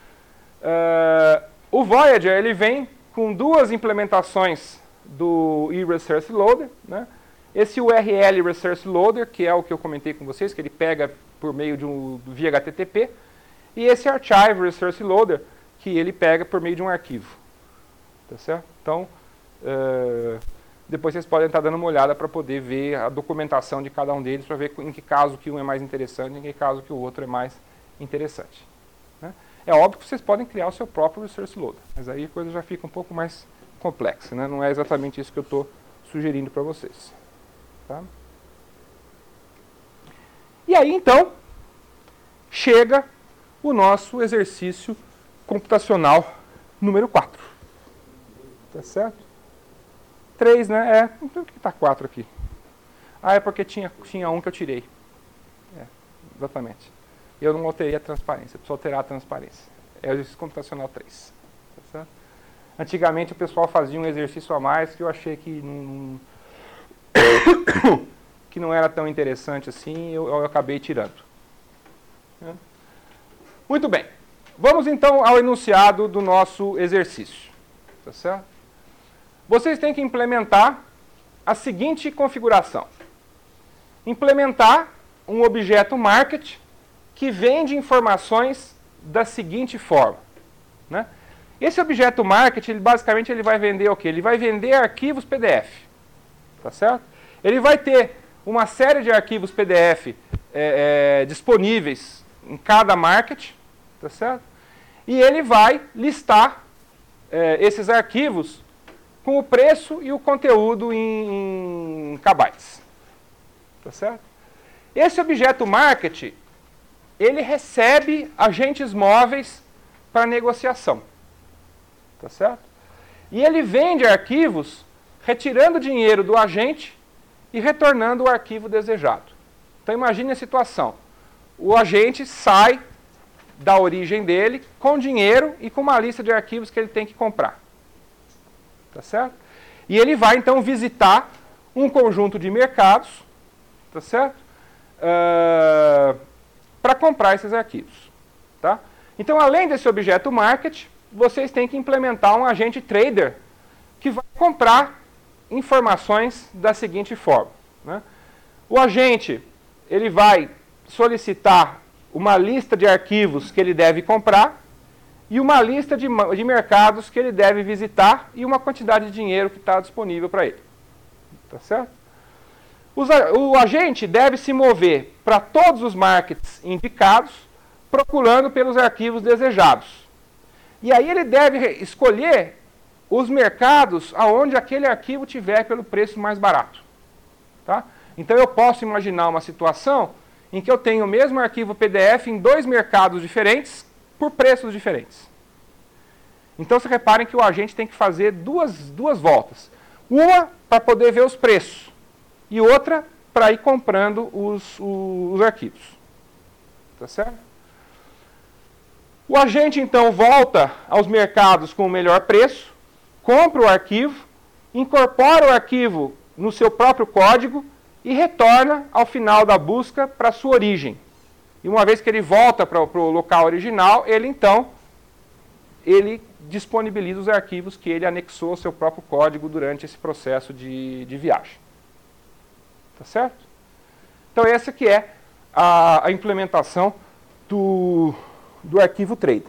O Voyager ele vem com duas implementações do eResource Loader. Né? Esse URL Resource Loader, que é o que eu comentei com vocês, que ele pega por meio via HTTP, e esse Archive Resource Loader, que ele pega por meio de um arquivo. Tá certo? Então, depois vocês podem estar dando uma olhada para poder ver a documentação de cada um deles, para ver em que caso que um é mais interessante, em que caso que o outro é mais interessante. Né? É óbvio que vocês podem criar o seu próprio Resource Loader, mas aí a coisa já fica um pouco mais complexa, né? Não é exatamente isso que eu estou sugerindo para vocês. Tá? E aí, então, chega o nosso exercício computacional número 4. Tá certo? 3, né? Por que está 4 aqui? Ah, é porque tinha um que eu tirei. Exatamente. Eu não alterei a transparência, preciso alterar a transparência. É o exercício computacional 3. Tá certo? Antigamente o pessoal fazia um exercício a mais que eu achei que não era tão interessante assim, eu acabei tirando. Muito bem. Vamos então ao enunciado do nosso exercício. Tá certo? Vocês têm que implementar a seguinte configuração. Implementar um objeto market que vende informações da seguinte forma. Né? Esse objeto market, basicamente, ele vai vender o quê? Ele vai vender arquivos PDF. Tá certo? Ele vai ter uma série de arquivos PDF disponíveis em cada market. Tá certo? E ele vai listar esses arquivos com o preço e o conteúdo em kbytes. Tá certo? Esse objeto market, ele recebe agentes móveis para negociação. Tá certo? E ele vende arquivos retirando dinheiro do agente e retornando o arquivo desejado. Então imagine a situação. O agente sai da origem dele com dinheiro e com uma lista de arquivos que ele tem que comprar. Tá certo? E ele vai então visitar um conjunto de mercados, tá certo? Para comprar esses arquivos. Tá? Então, além desse objeto market, vocês têm que implementar um agente trader que vai comprar informações da seguinte forma. Né? O agente ele vai solicitar uma lista de arquivos que ele deve comprar e uma lista de mercados que ele deve visitar e uma quantidade de dinheiro que está disponível para ele. Tá certo? O agente deve se mover para todos os markets indicados, procurando pelos arquivos desejados. E aí ele deve escolher os mercados aonde aquele arquivo tiver pelo preço mais barato. Tá? Então eu posso imaginar uma situação em que eu tenho o mesmo arquivo PDF em 2 mercados diferentes por preços diferentes. Então, vocês reparem que o agente tem que fazer duas voltas. Uma para poder ver os preços e outra para ir comprando os arquivos. Tá certo? O agente, então, volta aos mercados com o melhor preço, compra o arquivo, incorpora o arquivo no seu próprio código e retorna ao final da busca para a sua origem. E uma vez que ele volta para o local original, ele disponibiliza os arquivos que ele anexou ao seu próprio código durante esse processo de viagem. Tá certo? Então essa que é a implementação do arquivo trader.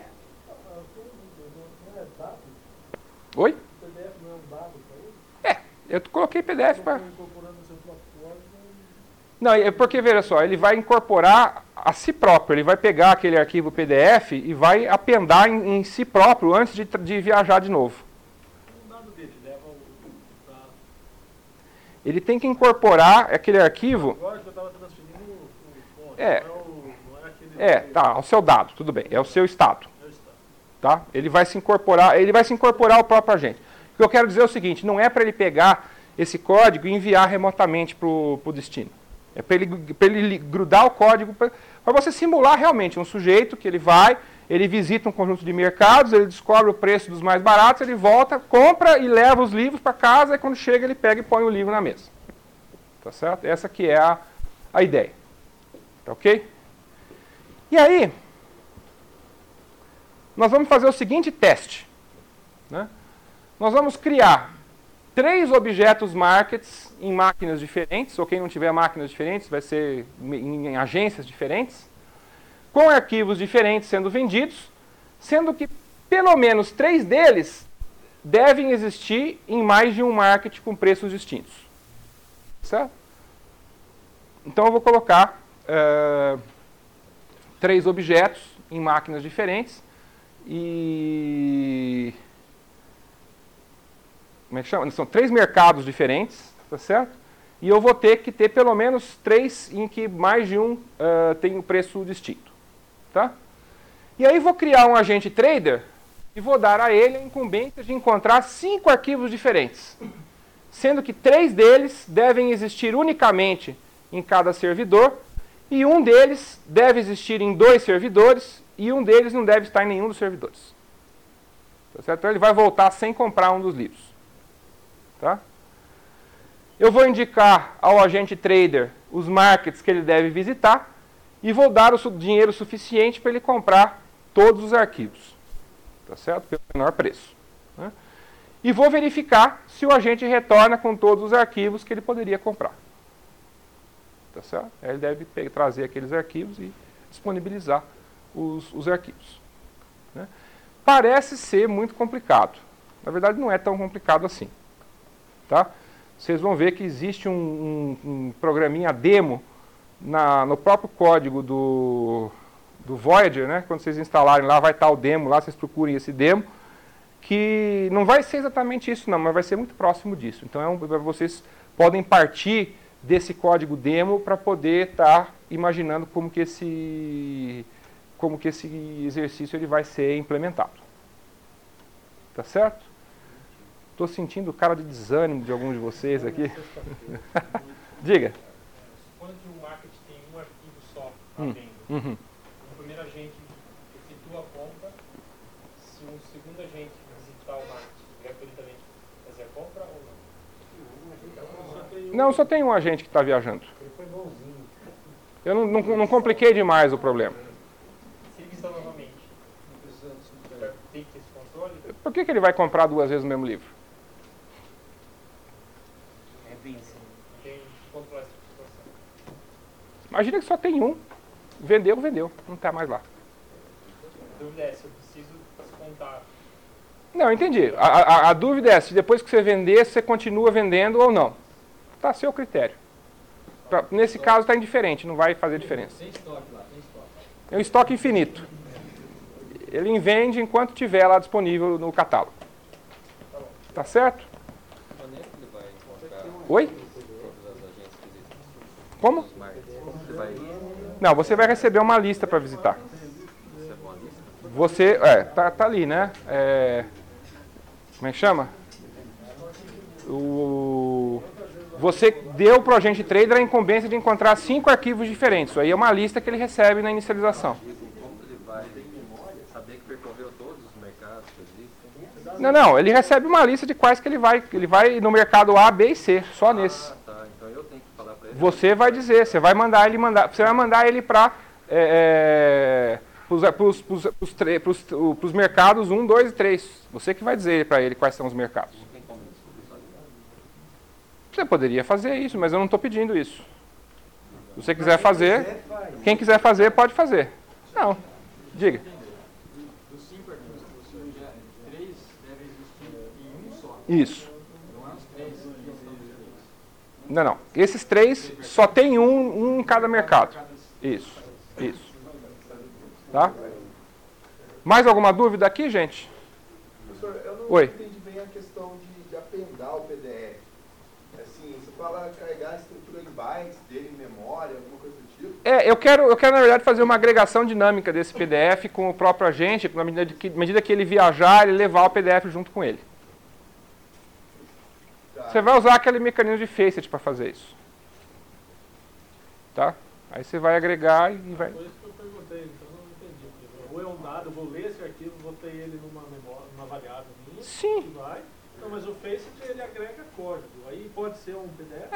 Oi? O PDF não é um dado para ele? Eu coloquei PDF para... Incorporando o seu próprio código. Não, é porque, veja só, ele vai incorporar a si próprio, ele vai pegar aquele arquivo PDF e vai apendar em si próprio antes de viajar de novo. O dado dele leva o dado. Ele tem que incorporar aquele arquivo... Agora que eu estava transferindo o código, não é aquele... Tá, o seu dado, tudo bem, é o seu estado. É o estado. Tá? Ele vai se incorporar ao próprio agente. O que eu quero dizer é o seguinte, não é para ele pegar esse código e enviar remotamente para o destino. É para ele grudar o código, para você simular realmente um sujeito que ele visita um conjunto de mercados, ele descobre o preço dos mais baratos, ele volta, compra e leva os livros para casa, e quando chega ele pega e põe o livro na mesa. Tá certo? Essa que é a ideia. Tá ok? E aí, nós vamos fazer o seguinte teste. Né? Nós vamos criar 3 objetos markets em máquinas diferentes, ou quem não tiver máquinas diferentes vai ser em agências diferentes, com arquivos diferentes sendo vendidos, sendo que pelo menos 3 deles devem existir em mais de um market com preços distintos. Certo? Então eu vou colocar 3 objetos em máquinas diferentes e... Como é que chama? São 3 mercados diferentes, tá certo? E eu vou ter que ter pelo menos 3 em que mais de um tem um preço distinto. Tá? E aí vou criar um agente trader e vou dar a ele a incumbência de encontrar 5 arquivos diferentes, sendo que 3 deles devem existir unicamente em cada servidor e um deles deve existir em 2 servidores e um deles não deve estar em nenhum dos servidores. Tá certo? Então ele vai voltar sem comprar um dos livros. Tá? Eu vou indicar ao agente trader os markets que ele deve visitar e vou dar o dinheiro suficiente para ele comprar todos os arquivos, tá certo? Pelo menor preço. Né? E vou verificar se o agente retorna com todos os arquivos que ele poderia comprar. Tá certo? Aí ele deve trazer aqueles arquivos e disponibilizar os arquivos. Né? Parece ser muito complicado. Na verdade, não é tão complicado assim. Tá? Vocês vão ver que existe um programinha demo no próprio código do Voyager, né? Quando vocês instalarem lá, vai estar o demo lá, vocês procurem esse demo, que não vai ser exatamente isso não, mas vai ser muito próximo disso. Então vocês podem partir desse código demo para poder estar imaginando como que esse exercício ele vai ser implementado. Tá certo? Estou sentindo cara de desânimo de alguns de vocês aqui. Diga. Suponho que o market tem um arquivo só à venda. O primeiro agente efetua a compra. Se um segundo agente visitar o market, gratuitamente fazer a compra ou não? Não, só tem um agente que está viajando. Ele foi bonzinho. Eu não compliquei demais o problema. Se ele visitar novamente, tem que ter esse controle? Por que ele vai comprar 2 vezes o mesmo livro? Tem que controlar essa situação. Imagina que só tem um. Vendeu, não está mais lá. A dúvida é se eu preciso descontar. Não, entendi. A dúvida é se depois que você vender, você continua vendendo ou não. Está a seu critério. Nesse caso está indiferente, não vai fazer diferença. Tem estoque lá, tem estoque. É um estoque infinito. Ele vende enquanto tiver lá disponível no catálogo. Tá certo? Maneira que ele vai encontrar Oi? todos os agentes que existem. Como? Os markets. Você vai... Não, você vai receber uma lista para visitar. Isso é uma lista? Você, tá ali, né? Como é que chama? Você deu para o agente trader a incumbência de encontrar 5 arquivos diferentes. Isso aí é uma lista que ele recebe na inicialização. Como ele vai saber que percorreu todos os mercados que existem? Não, ele recebe uma lista de quais que ele vai. Ele vai no mercado A, B e C, só nesse. Ah, tá. Então eu tenho que falar para ele. Você vai dizer, você vai mandar ele para os mercados 1, 2 e 3. Você que vai dizer para ele quais são os mercados. Não tem como descobrir sozinho. Você poderia fazer isso, mas eu não estou pedindo isso. Se você quiser fazer, quem quiser fazer, pode fazer. Não, diga. Dos 5 arquivos que você gera, 3 devem existir em um só. Isso. Não é os 3 que estão diferentes. Não. Esses 3, só tem um em cada mercado. Isso. Tá? Mais alguma dúvida aqui, gente? Professor, eu não Oi. entendi bem a questão de apendar o PDF. Assim, você fala carregar a estrutura em bytes dele em memória, alguma coisa do tipo? Eu quero, na verdade, fazer uma agregação dinâmica desse PDF com o próprio agente, na medida que ele viajar, ele levar o PDF junto com ele. Tá. Você vai usar aquele mecanismo de Facet para fazer isso. Tá? Aí você vai agregar e vai... Foi isso que eu perguntei, então eu não entendi. Ou é um dado, eu vou ler esse arquivo, vou ter ele numa memória, numa variável minha. Sim. E vai. Não, mas o Facet ele agrega código. Aí pode ser um PDF?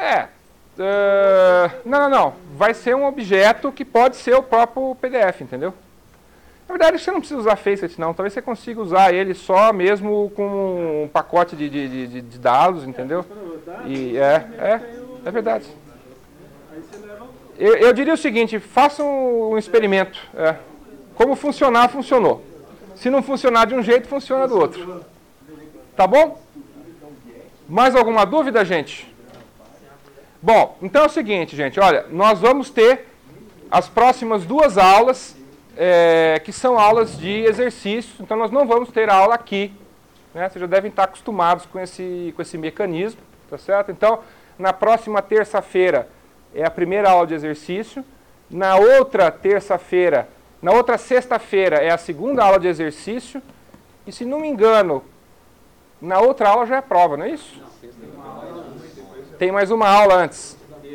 Não. Vai ser um objeto que pode ser o próprio PDF, entendeu? Na verdade, você não precisa usar Facet, não. Talvez você consiga usar ele só mesmo com um pacote de dados, entendeu? Dados, E tem é verdade. Aí você leva Eu diria o seguinte, façam um experimento. Como funcionar, funcionou. Se não funcionar de um jeito, funciona do outro. Tá bom? Mais alguma dúvida, gente? Bom, então é o seguinte, gente. Olha, nós vamos ter as próximas 2 aulas, que são aulas de exercício. Então nós não vamos ter aula aqui. Né? Vocês já devem estar acostumados com esse mecanismo. Tá certo? Então, na próxima terça-feira é a primeira aula de exercício. Na outra sexta-feira é a segunda aula de exercício. E se não me engano, na outra aula já é a prova, não é isso? Tem mais uma aula antes.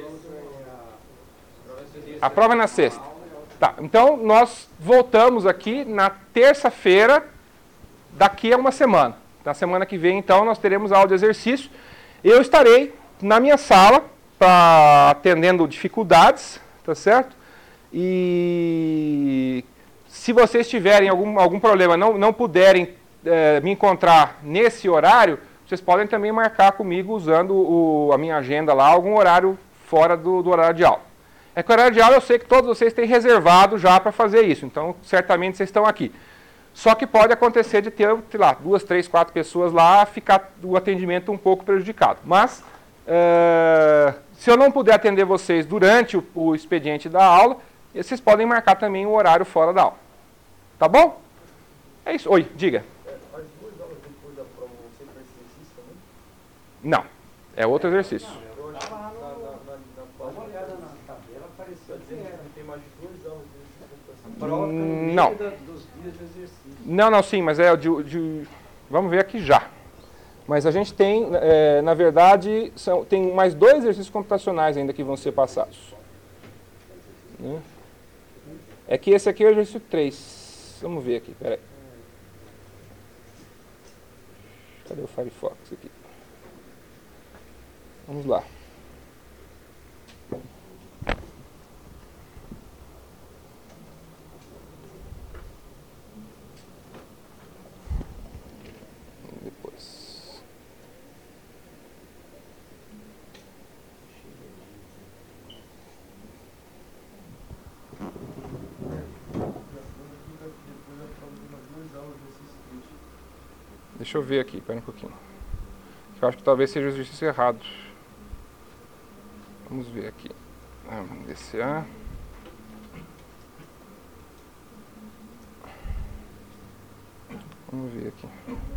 A prova é na sexta. Tá, então nós voltamos aqui na terça-feira, daqui a uma semana. Na semana que vem, então, nós teremos aula de exercício. Eu estarei na minha sala, atendendo dificuldades, tá certo? E se vocês tiverem algum problema, não puderem me encontrar nesse horário, vocês podem também marcar comigo usando a minha agenda lá, algum horário fora do horário de aula. É que o horário de aula eu sei que todos vocês têm reservado já para fazer isso, então certamente vocês estão aqui. Só que pode acontecer de ter, sei lá, 2, 3, 4 pessoas lá, ficar o atendimento um pouco prejudicado. Mas, se eu não puder atender vocês durante o expediente da aula, vocês podem marcar também o horário fora da aula. Tá bom? É isso. Oi, diga. As 2 aulas depois da prova vão ser para exercício também? Não, é outro exercício. Dá uma olhada na tabela, pareceu que era. Tem mais 2 aulas de exercício. Prova Não. dos dias de exercício. Não, sim, mas vamos ver aqui já. Mas a gente tem, na verdade, tem mais 2 exercícios computacionais ainda que vão ser passados. Né? É que esse aqui é o exercício 3. Vamos ver aqui, peraí. Cadê o Firefox aqui? Vamos lá. Deixa eu ver aqui, espera um pouquinho. Eu acho que talvez seja o exercício errado. Vamos ver aqui. Vamos descer. Vamos ver aqui.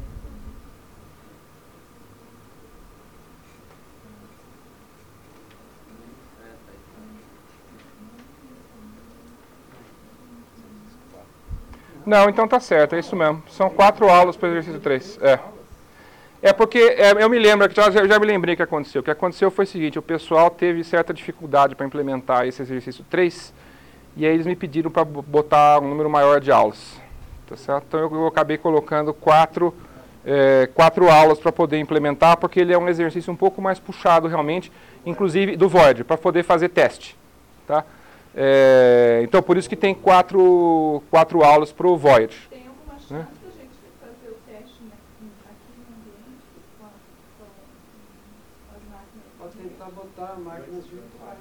Não, então tá certo, é isso mesmo. São 4 aulas para o exercício 3. É porque, eu me lembro, eu já me lembrei o que aconteceu. O que aconteceu foi o seguinte, o pessoal teve certa dificuldade para implementar esse exercício 3, e aí eles me pediram para botar um número maior de aulas. Tá certo? Então eu acabei colocando 4 aulas para poder implementar, porque ele é um exercício um pouco mais puxado realmente, inclusive do Voyager, para poder fazer teste. Tá? Então por isso que tem 4 aulas para o Voyager. Tem alguma chance da gente fazer o teste aqui no ambiente com as máquinas? Pode tentar botar máquinas virtuais.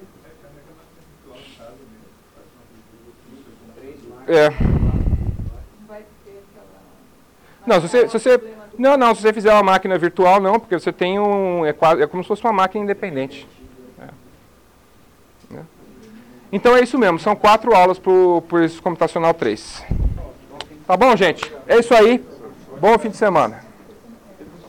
3 máquinas. Vai ter aquela... Não, se você fizer uma máquina virtual, não, porque você tem é como se fosse uma máquina independente. Então é isso mesmo, são 4 aulas para o Computacional 3. Tá bom, gente? É isso aí. Bom fim de semana.